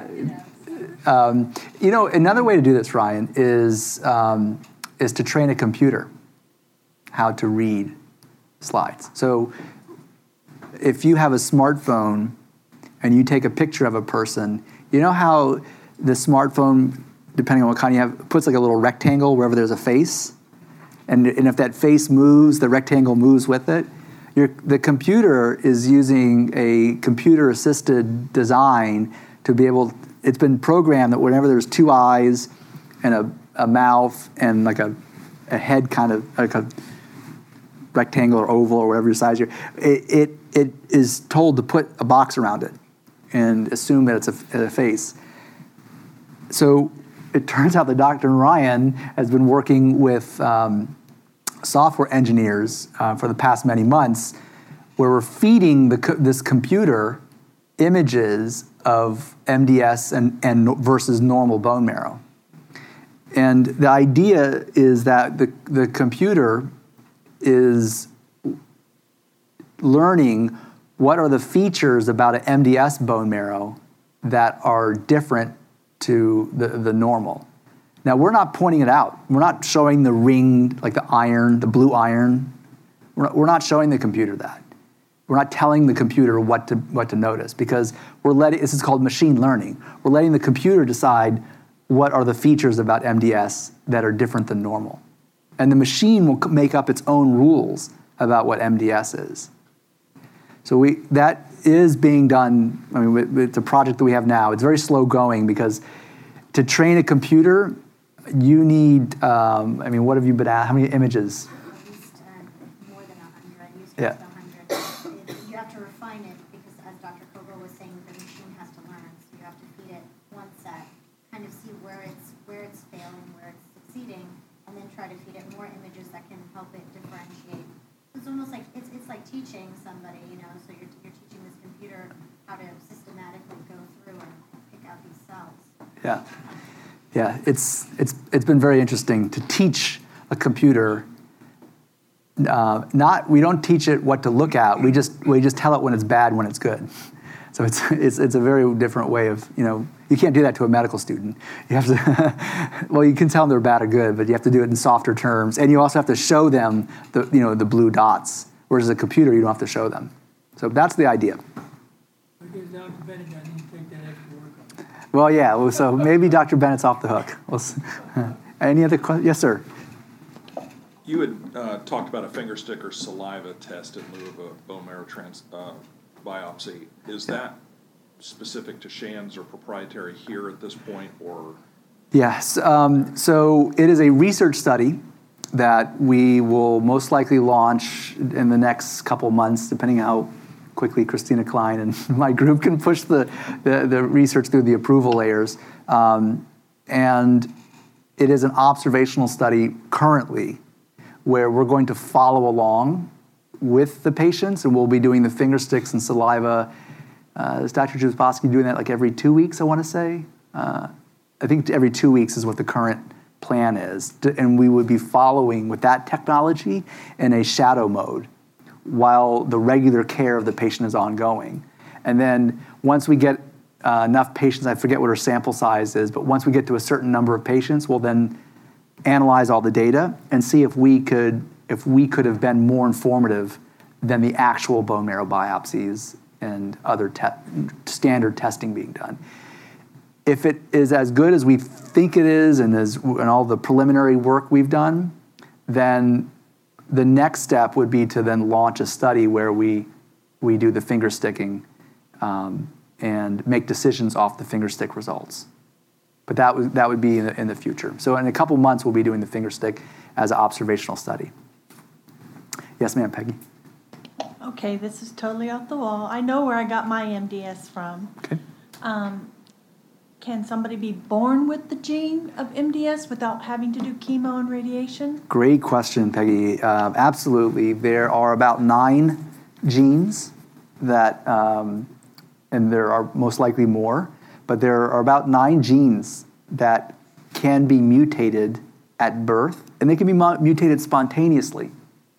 Another way to do this, Ryan, is to train a computer how to read slides. So if you have a smartphone and you take a picture of a person, you know how the smartphone, depending on what kind you have, puts like a little rectangle wherever there's a face? And if that face moves, the rectangle moves with it. The computer is using a computer-assisted design to be able. It's been programmed that whenever there's two eyes and a mouth and like a head, kind of like a rectangle or oval or whatever size it is told to put a box around it and assume that it's a face. So it turns out that Dr. Ryan has been working with software engineers for the past many months, where we're feeding this computer images of MDS and versus normal bone marrow. And the idea is that the computer is learning what are the features about an MDS bone marrow that are different to the normal. Now, we're not pointing it out. We're not showing the ring, like the iron, the blue iron. We're not showing the computer that. We're not telling the computer what to notice, because this is called machine learning. We're letting the computer decide what are the features about MDS that are different than normal. And the machine will make up its own rules about what MDS is. So that is being done. I mean, it's a project that we have now. It's very slow going, because to train a computer, you need, what have you been at? How many images? At least more than 100. Used Yeah. to 100. You have to refine it, because as Dr. Kogo was saying, the machine has to learn. So you have to feed it one set, kind of see where it's failing, where it's succeeding, and then try to feed it more images that can help it differentiate. It's almost like it's like teaching somebody, so you're teaching this computer how to systematically go through and pick out these cells. Yeah, it's been very interesting to teach a computer. We don't teach it what to look at. We just tell it when it's bad, when it's good. So it's a very different way of, you can't do that to a medical student. You have to, well, you can tell them they're bad or good, but you have to do it in softer terms, and you also have to show them the blue dots. Whereas a computer, you don't have to show them. So that's the idea. I guess Dr. Bennett, I need to take that extra work on. Well, yeah. So maybe Dr. Bennett's off the hook. Any other questions? Yes, sir. You had talked about a finger stick or saliva test in lieu of a bone marrow biopsy. Is that specific to Shands or proprietary here at this point, or? Yes. So it is a research study that we will most likely launch in the next couple months, depending how quickly Christina Klein and my group can push the research through the approval layers. And it is an observational study currently where we're going to follow along with the patients, and we'll be doing the finger sticks and saliva. Is Dr. Juzbowski doing that like every 2 weeks, I want to say? I think every 2 weeks is what the current plan is. And we would be following with that technology in a shadow mode while the regular care of the patient is ongoing. And then once we get enough patients, I forget what our sample size is, but once we get to a certain number of patients, we'll then analyze all the data and see if we could have been more informative than the actual bone marrow biopsies and other standard testing being done. If it is as good as we think it is, and all the preliminary work we've done, then the next step would be to then launch a study where we do the finger sticking and make decisions off the finger stick results. But that would be in the future. So in a couple months, we'll be doing the finger stick as an observational study. Yes, ma'am, Peggy. Okay, this is totally off the wall. I know where I got my MDS from. Okay. Can somebody be born with the gene of MDS without having to do chemo and radiation? Great question, Peggy. Absolutely. There are about 9 genes that, and there are most likely more, but there are about 9 genes that can be mutated at birth, and they can be mutated spontaneously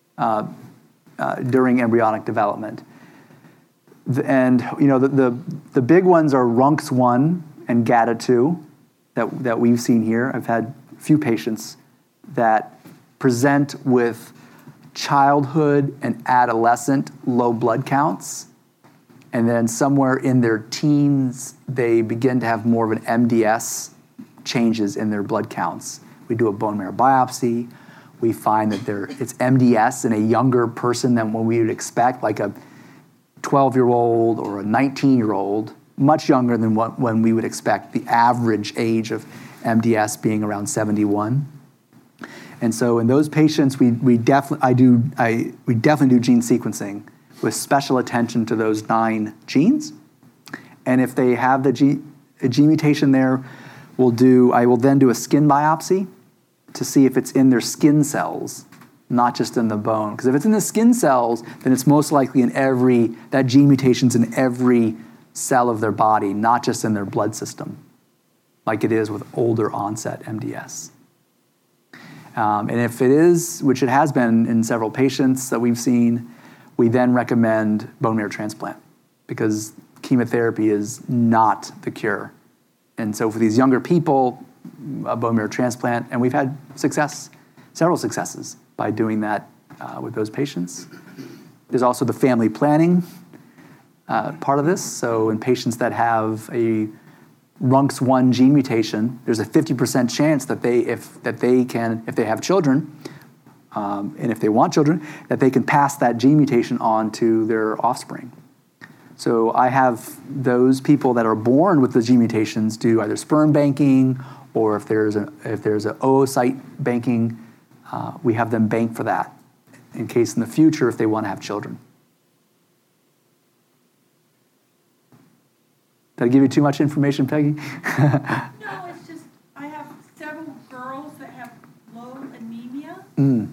during embryonic development. And the big ones are RUNX1 and GATA2 that we've seen here. I've had a few patients that present with childhood and adolescent low blood counts, and then somewhere in their teens, they begin to have more of an MDS changes in their blood counts. We do a bone marrow biopsy. We find that it's MDS in a younger person than what we would expect, like a 12-year-old or a 19-year-old, much younger than when we would expect, the average age of MDS being around 71. And so in those patients, we definitely do gene sequencing with special attention to those 9 genes. And if they have a gene mutation there, I will then do a skin biopsy to see if it's in their skin cells, not just in the bone. Because if it's in the skin cells, then it's most likely that gene mutation's in every cell of their body, not just in their blood system, like it is with older onset MDS. And if it is, which it has been in several patients that we've seen, we then recommend bone marrow transplant because chemotherapy is not the cure. And so for these younger people, a bone marrow transplant, and we've had success, several successes by doing that with those patients. There's also the family planning part of this. So in patients that have a RUNX1 gene mutation, there's a 50% chance that if they have children, and if they want children, that they can pass that gene mutation on to their offspring. So I have those people that are born with the gene mutations do either sperm banking, or if there's a oocyte banking, we have them bank for that in case in the future if they want to have children. Did I give you too much information, Peggy? No, it's just, I have several girls that have low anemia, and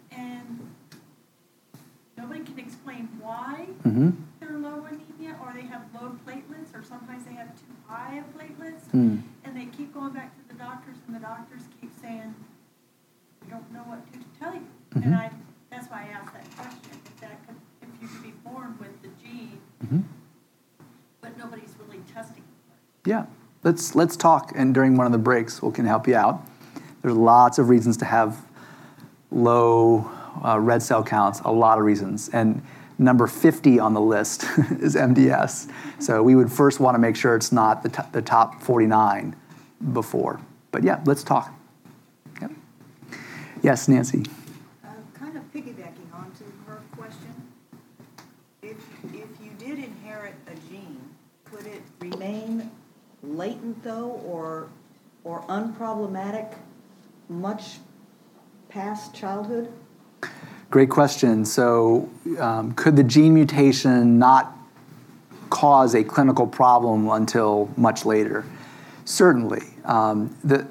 nobody can explain why they're low anemia, or they have low platelets, or sometimes they have too high of platelets, and they keep going back to the doctors, and the doctors keep saying, we don't know what to tell you. And that's why I asked that question, if you could be born with the gene, but nobody's really testing for it. Yeah, let's talk, and during one of the breaks, we can help you out. There's lots of reasons to have low red cell counts, a lot of reasons. And number 50 on the list is MDS. So we would first want to make sure it's not the top 49 before. But yeah, let's talk. Yep. Yes, Nancy. Kind of piggybacking onto her question, if you did inherit a gene, could it remain latent though, or unproblematic much past childhood? Great question. So could the gene mutation not cause a clinical problem until much later? Certainly. The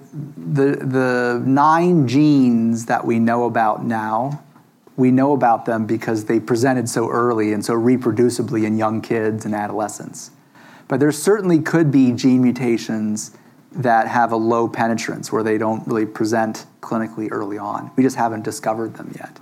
9 genes that we know about now, we know about them because they presented so early and so reproducibly in young kids and adolescents. But there certainly could be gene mutations that have a low penetrance where they don't really present clinically early on. We just haven't discovered them yet.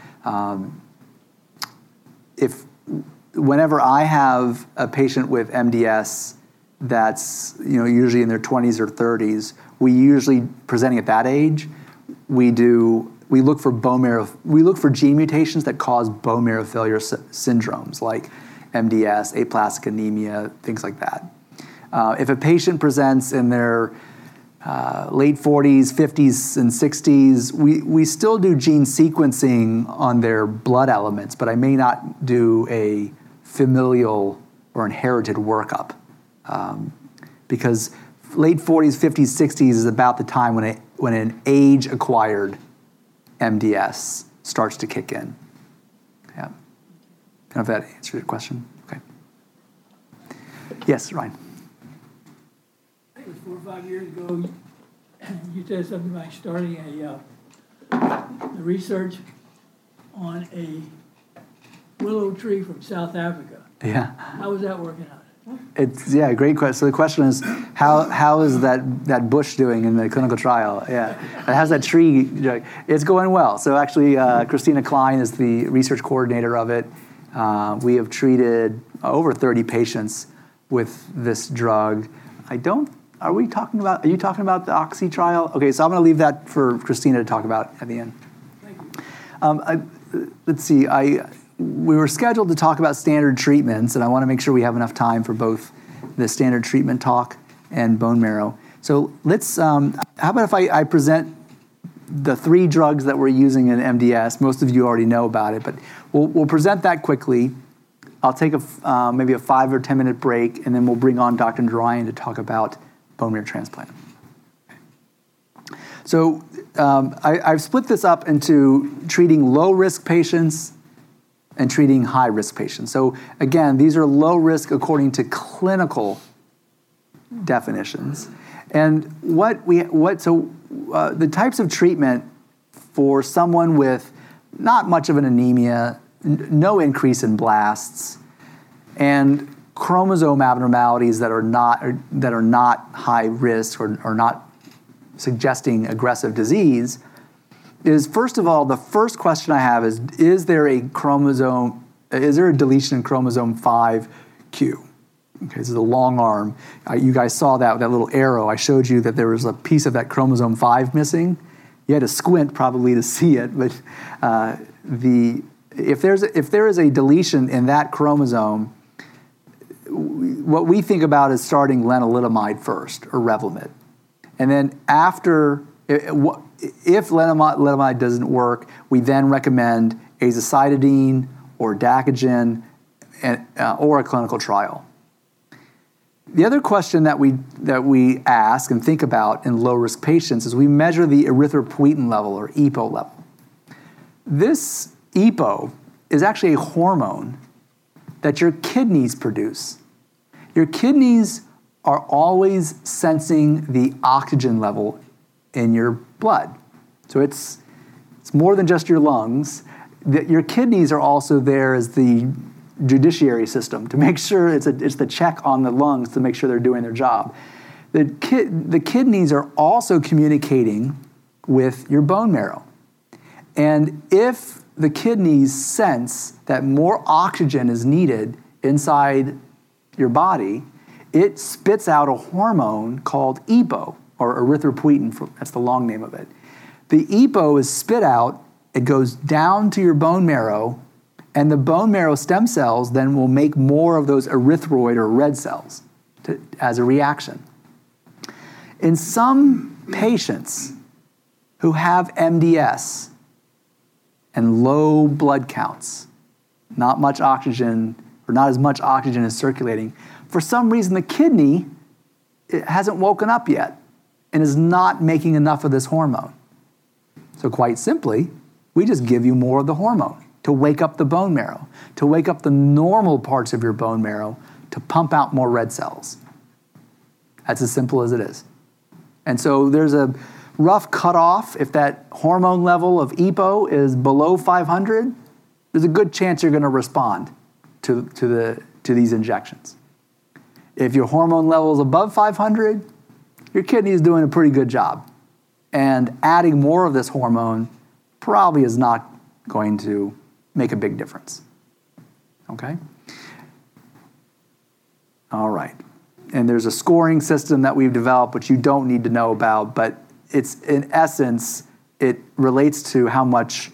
Whenever I have a patient with MDS that's usually in their 20s or 30s, we usually, presenting at that age, we look for gene mutations that cause bone marrow failure syndromes like MDS, aplastic anemia, things like that. If a patient presents in their late 40s, 50s, and 60s, we still do gene sequencing on their blood elements, but I may not do a familial or inherited workup because late 40s, 50s, 60s is about the time when an age-acquired MDS starts to kick in. Yeah. I don't know if that answered your question. Okay. Yes, Ryan. I think it was 4 or 5 years ago, you said something about starting a research on a willow tree from South Africa. Yeah. How was that working out? Great question. So the question is, how is that bush doing in the clinical trial? Yeah, and how's that tree? It's going well. So actually, Christina Klein is the research coordinator of it. We have treated over 30 patients with this drug. Are you talking about the Oxy trial? Okay, so I'm going to leave that for Christina to talk about at the end. Thank you. Let's see. We were scheduled to talk about standard treatments, and I want to make sure we have enough time for both the standard treatment talk and bone marrow. So let's, how about if I present the 3 drugs that we're using in MDS? Most of you already know about it, but we'll present that quickly. I'll take maybe a 5 or 10 minute break, and then we'll bring on Dr. Narayan to talk about bone marrow transplant. So I've split this up into treating low-risk patients and treating high-risk patients. So again, these are low risk according to clinical definitions. And the types of treatment for someone with not much of an anemia, no increase in blasts, and chromosome abnormalities that are not high risk or not suggesting aggressive disease is, first of all, the first question I have is there a deletion in chromosome 5q? Okay, this is a long arm. You guys saw that with that little arrow. I showed you that there was a piece of that chromosome 5 missing. You had to squint probably to see it, but if there is a deletion in that chromosome, what we think about is starting lenalidomide first, or Revlimid. And then after, if lenalidomide doesn't work, we then recommend azacitidine or Dacogen or a clinical trial. The other question that we ask and think about in low-risk patients is we measure the erythropoietin level, or EPO level. This EPO is actually a hormone that your kidneys produce. Your kidneys are always sensing the oxygen level in your blood. So it's more than just your lungs. Your kidneys are also there as the judiciary system to make sure it's the check on the lungs to make sure they're doing their job. The kidneys are also communicating with your bone marrow. And if the kidneys sense that more oxygen is needed inside your body, it spits out a hormone called EPO, or erythropoietin, that's the long name of it. The EPO is spit out, it goes down to your bone marrow, and the bone marrow stem cells then will make more of those erythroid or red cells as a reaction. In some patients who have MDS and low blood counts, not much oxygen, or not as much oxygen is circulating, for some reason the kidney hasn't woken up yet and is not making enough of this hormone. So quite simply, we just give you more of the hormone to wake up the bone marrow, to wake up the normal parts of your bone marrow, to pump out more red cells. That's as simple as it is. And so there's a rough cutoff. If that hormone level of EPO is below 500, there's a good chance you're going to respond to these injections. If your hormone level is above 500, your kidney is doing a pretty good job. And adding more of this hormone probably is not going to make a big difference. Okay? All right. And there's a scoring system that we've developed, which you don't need to know about, but it's, in essence, it relates to how much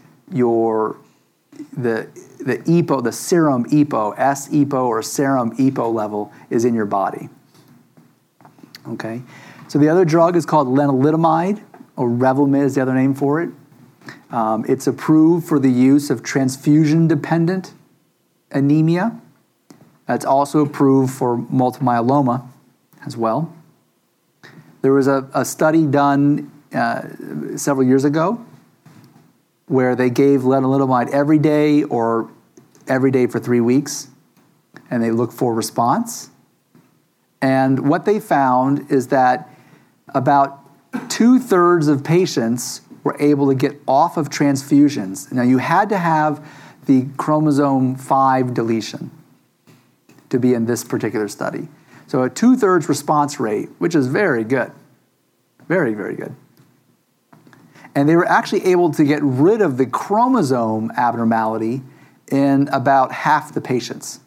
the EPO, the serum EPO, S-EPO or serum EPO level is in your body. Okay? So the other drug is called lenalidomide, or Revlimid is the other name for it. It's approved for the use of transfusion-dependent anemia. That's also approved for multiple myeloma as well. There was a study done several years ago where they gave lenalidomide every day or every day for 3 weeks, and they looked for response. And what they found is that about 2/3 of patients were able to get off of transfusions. Now, you had to have the chromosome 5 deletion to be in this particular study. So a 2/3 response rate, which is very good. Very, very good. And they were actually able to get rid of the chromosome abnormality in about half the patients.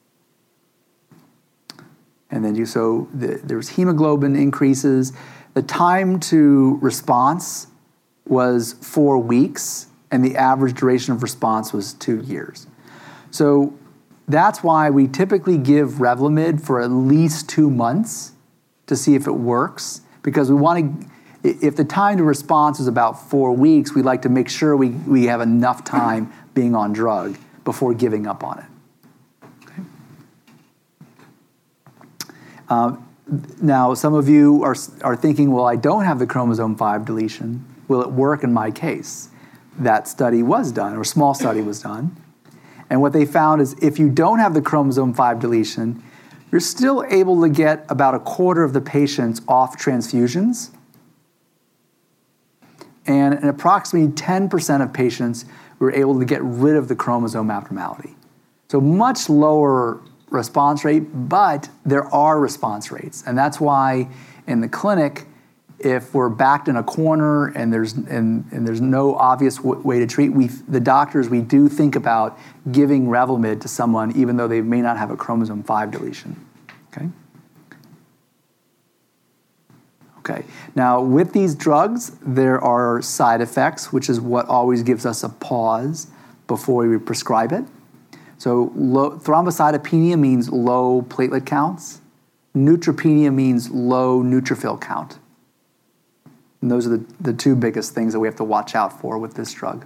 And then there was hemoglobin increases. The time to response was 4 weeks, and the average duration of response was 2 years. So that's why we typically give Revlimid for at least 2 months to see if it works, because we want to, if the time to response is about 4 weeks, we like to make sure we have enough time being on drug before giving up on it. Okay. Now, some of you are thinking, well, I don't have the chromosome 5 deletion. Will it work in my case? That study was done, or a small study was done. And what they found is if you don't have the chromosome 5 deletion, you're still able to get about 1/4 of the patients off transfusions. And in approximately 10% of patients, we were able to get rid of the chromosome abnormality. So much lower response rate, but there are response rates. And that's why in the clinic, if we're backed in a corner and there's no obvious way to treat, the doctors, we do think about giving Revlimid to someone even though they may not have a chromosome 5 deletion. Okay? Okay. Now, with these drugs, there are side effects, which is what always gives us a pause before we prescribe it. So thrombocytopenia means low platelet counts. Neutropenia means low neutrophil count. And those are the two biggest things that we have to watch out for with this drug.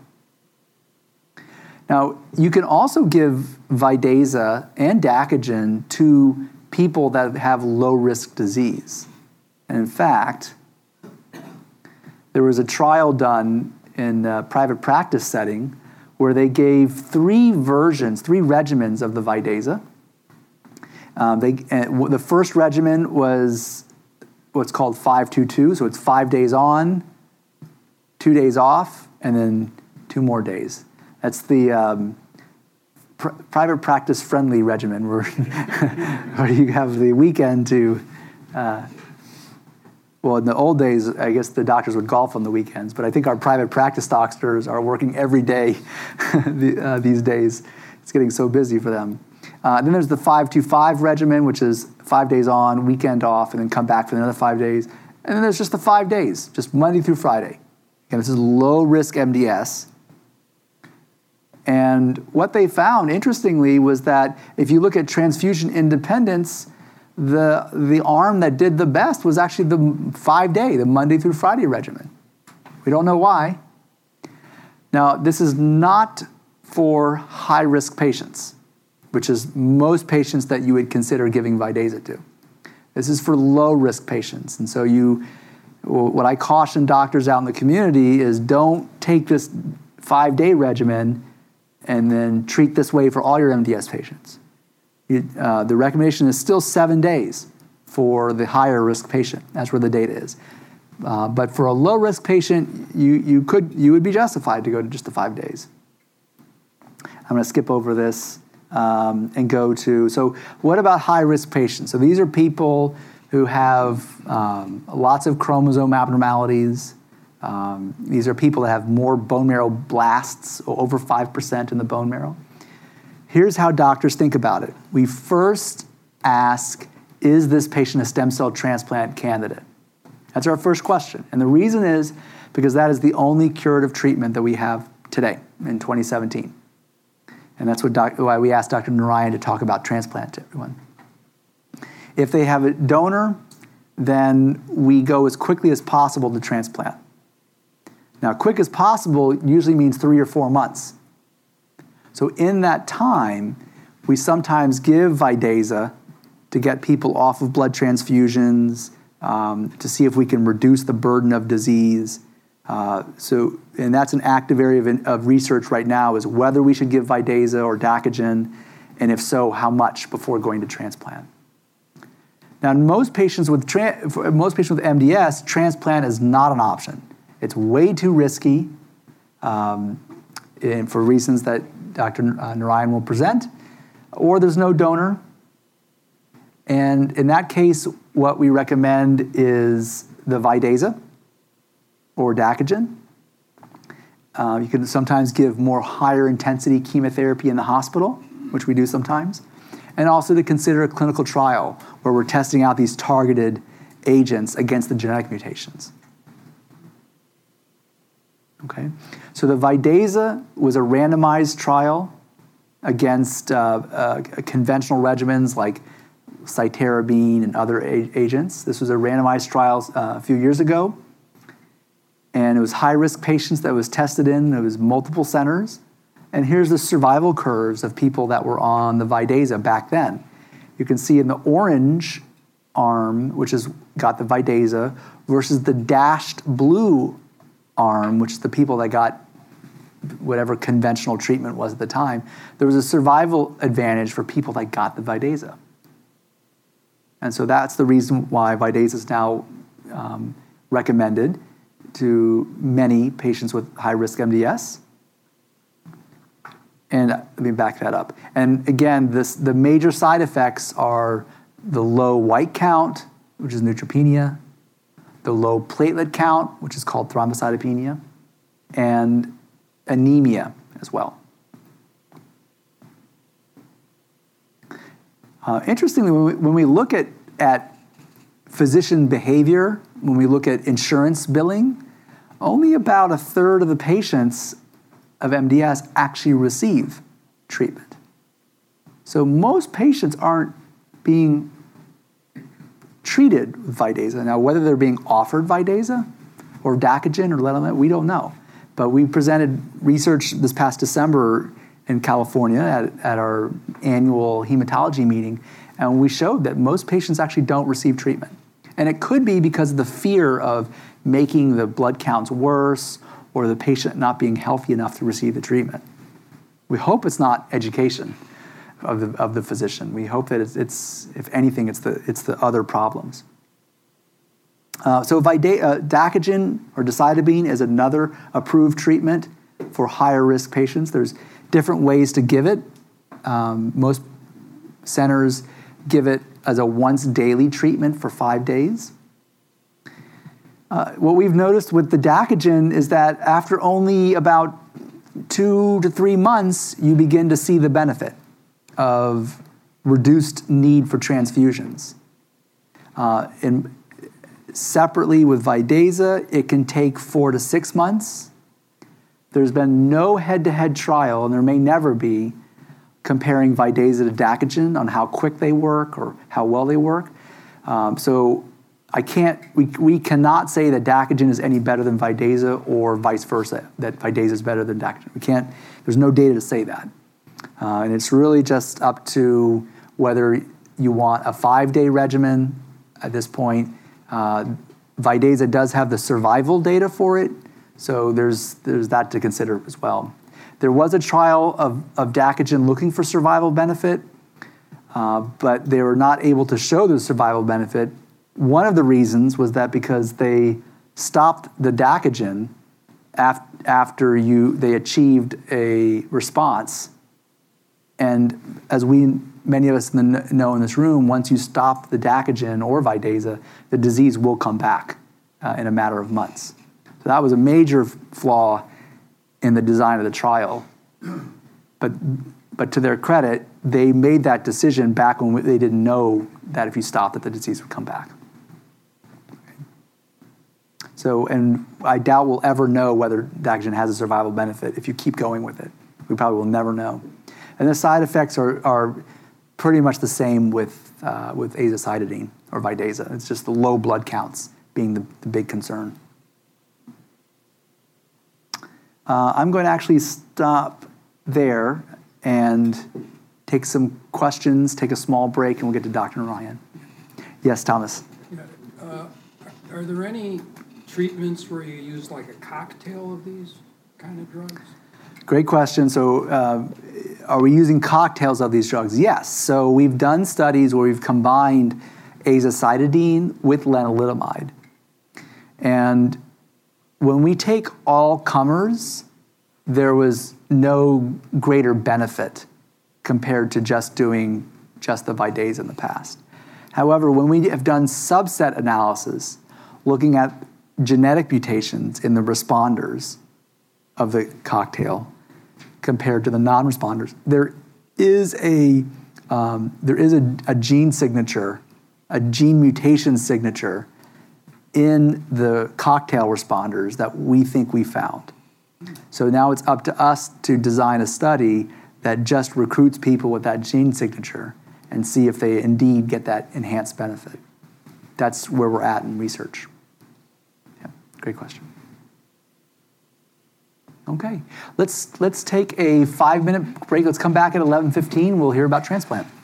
Now, you can also give Vidaza and Dacogen to people that have low-risk disease. And in fact, there was a trial done in a private practice setting where they gave 3 regimens of the Vidaza. The first regimen was what's called 5-2-2, so it's 5 days on, 2 days off, and then 2 more days. That's the private practice friendly regimen where, where you have the weekend to, well, in the old days, I guess the doctors would golf on the weekends, but I think our private practice doctors are working every day these days. It's getting so busy for them. Then there's the 5-2-5 regimen, which is 5 days on, weekend off, and then come back for another 5 days. And then there's just the 5 days, just Monday through Friday. Again, this is low-risk MDS. And what they found, interestingly, was that if you look at transfusion independence, the arm that did the best was actually the 5-day, the Monday through Friday regimen. We don't know why. Now, this is not for high-risk patients, which is most patients that you would consider giving Vidaza to. This is for low-risk patients. And so what I caution doctors out in the community is don't take this 5-day regimen and then treat this way for all your MDS patients. The recommendation is still 7 days for the higher risk patient. That's where the data is. But for a low risk patient, you would be justified to go to just the 5 days. I'm going to skip over this and go to, so what about high risk patients? So these are people who have lots of chromosome abnormalities. These are people that have more bone marrow blasts, over 5% in the bone marrow. Here's how doctors think about it. We first ask, is this patient a stem cell transplant candidate? That's our first question. And the reason is because that is the only curative treatment that we have today in 2017. And that's why we asked Dr. Narayan to talk about transplant to everyone. If they have a donor, then we go as quickly as possible to transplant. Now, quick as possible usually means 3 or 4 months. So in that time, we sometimes give Vidaza to get people off of blood transfusions, to see if we can reduce the burden of disease. And that's an active area of research right now, is whether we should give Vidaza or Dacogen, and if so, how much before going to transplant. Now, in most patients with MDS, transplant is not an option. It's way too risky, and for reasons that Dr. Narayan will present, or there's no donor. And in that case, what we recommend is the Vidaza or Dacogen. You can sometimes give more higher intensity chemotherapy in the hospital, which we do sometimes. And also to consider a clinical trial where we're testing out these targeted agents against the genetic mutations. Okay, so the Vidaza was a randomized trial against conventional regimens like cytarabine and other agents. This was a randomized trial a few years ago, and it was high-risk patients that was tested in. It was multiple centers, and here's the survival curves of people that were on the Vidaza back then. You can see in the orange arm, which has got the Vidaza, versus the dashed blue arm, which is the people that got whatever conventional treatment was at the time, there was a survival advantage for people that got the Vidaza. And so that's the reason why Vidaza is now recommended to many patients with high-risk MDS. And let me back that up. And again, the major side effects are the low white count, which is neutropenia, the low platelet count, which is called thrombocytopenia, and anemia as well. Interestingly, when we look at physician behavior, when we look at insurance billing, only about a third of the patients of MDS actually receive treatment. So most patients aren't being treated with Vidaza. Now, whether they're being offered Vidaza or Dacogen or lenalidomide, we don't know. But we presented research this past December in California at our annual hematology meeting, and we showed that most patients actually don't receive treatment. And it could be because of the fear of making the blood counts worse or the patient not being healthy enough to receive the treatment. We hope it's not education of the physician. We hope that it's if anything, it's the other problems. So Dacogen or decitabine is another approved treatment for higher risk patients. There's different ways to give it. Most centers give it as a once daily treatment for 5 days. What we've noticed with the Dacogen is that after only about 2 to 3 months, you begin to see the benefit of reduced need for transfusions. And separately with Vidaza, it can take 4 to 6 months. There's been no head-to-head trial, and there may never be, comparing Vidaza to Dacogen on how quick they work or how well they work. So we cannot say that Dacogen is any better than Vidaza or vice versa, that Vidaza is better than Dacogen. There's no data to say that. And it's really just up to whether you want a 5-day regimen at this point. Vidaza does have the survival data for it, so there's that to consider as well. There was a trial of Dacogen looking for survival benefit, but they were not able to show the survival benefit. One of the reasons was that because they stopped the Dacogen after they achieved a response. And as many of us know in this room, once you stop the Dacogen or Vidaza, the disease will come back in a matter of months. So that was a major flaw in the design of the trial. But to their credit, they made that decision back when they didn't know that if you stopped it, the disease would come back. So, and I doubt we'll ever know whether Dacogen has a survival benefit if you keep going with it. We probably will never know. And the side effects are pretty much the same with azacitidine or Vidaza. It's just the low blood counts being the big concern. I'm going to actually stop there and take some questions, take a small break, and we'll get to Dr. Narayan. Yes, Thomas? Yeah. Are there any treatments where you use like a cocktail of these kind of drugs? Great question. So are we using cocktails of these drugs? Yes. So we've done studies where we've combined azacitidine with lenalidomide. And when we take all comers, there was no greater benefit compared to just doing just the Vidaza in the past. However, when we have done subset analysis, looking at genetic mutations in the responders of the cocktail compared to the non-responders, there is a gene signature, a gene mutation signature in the cocktail responders that we think we found. So now it's up to us to design a study that just recruits people with that gene signature and see if they indeed get that enhanced benefit. That's where we're at in research. Yeah, great question. Okay, let's take a 5-minute break. Let's come back at 11:15. We'll hear about transplant.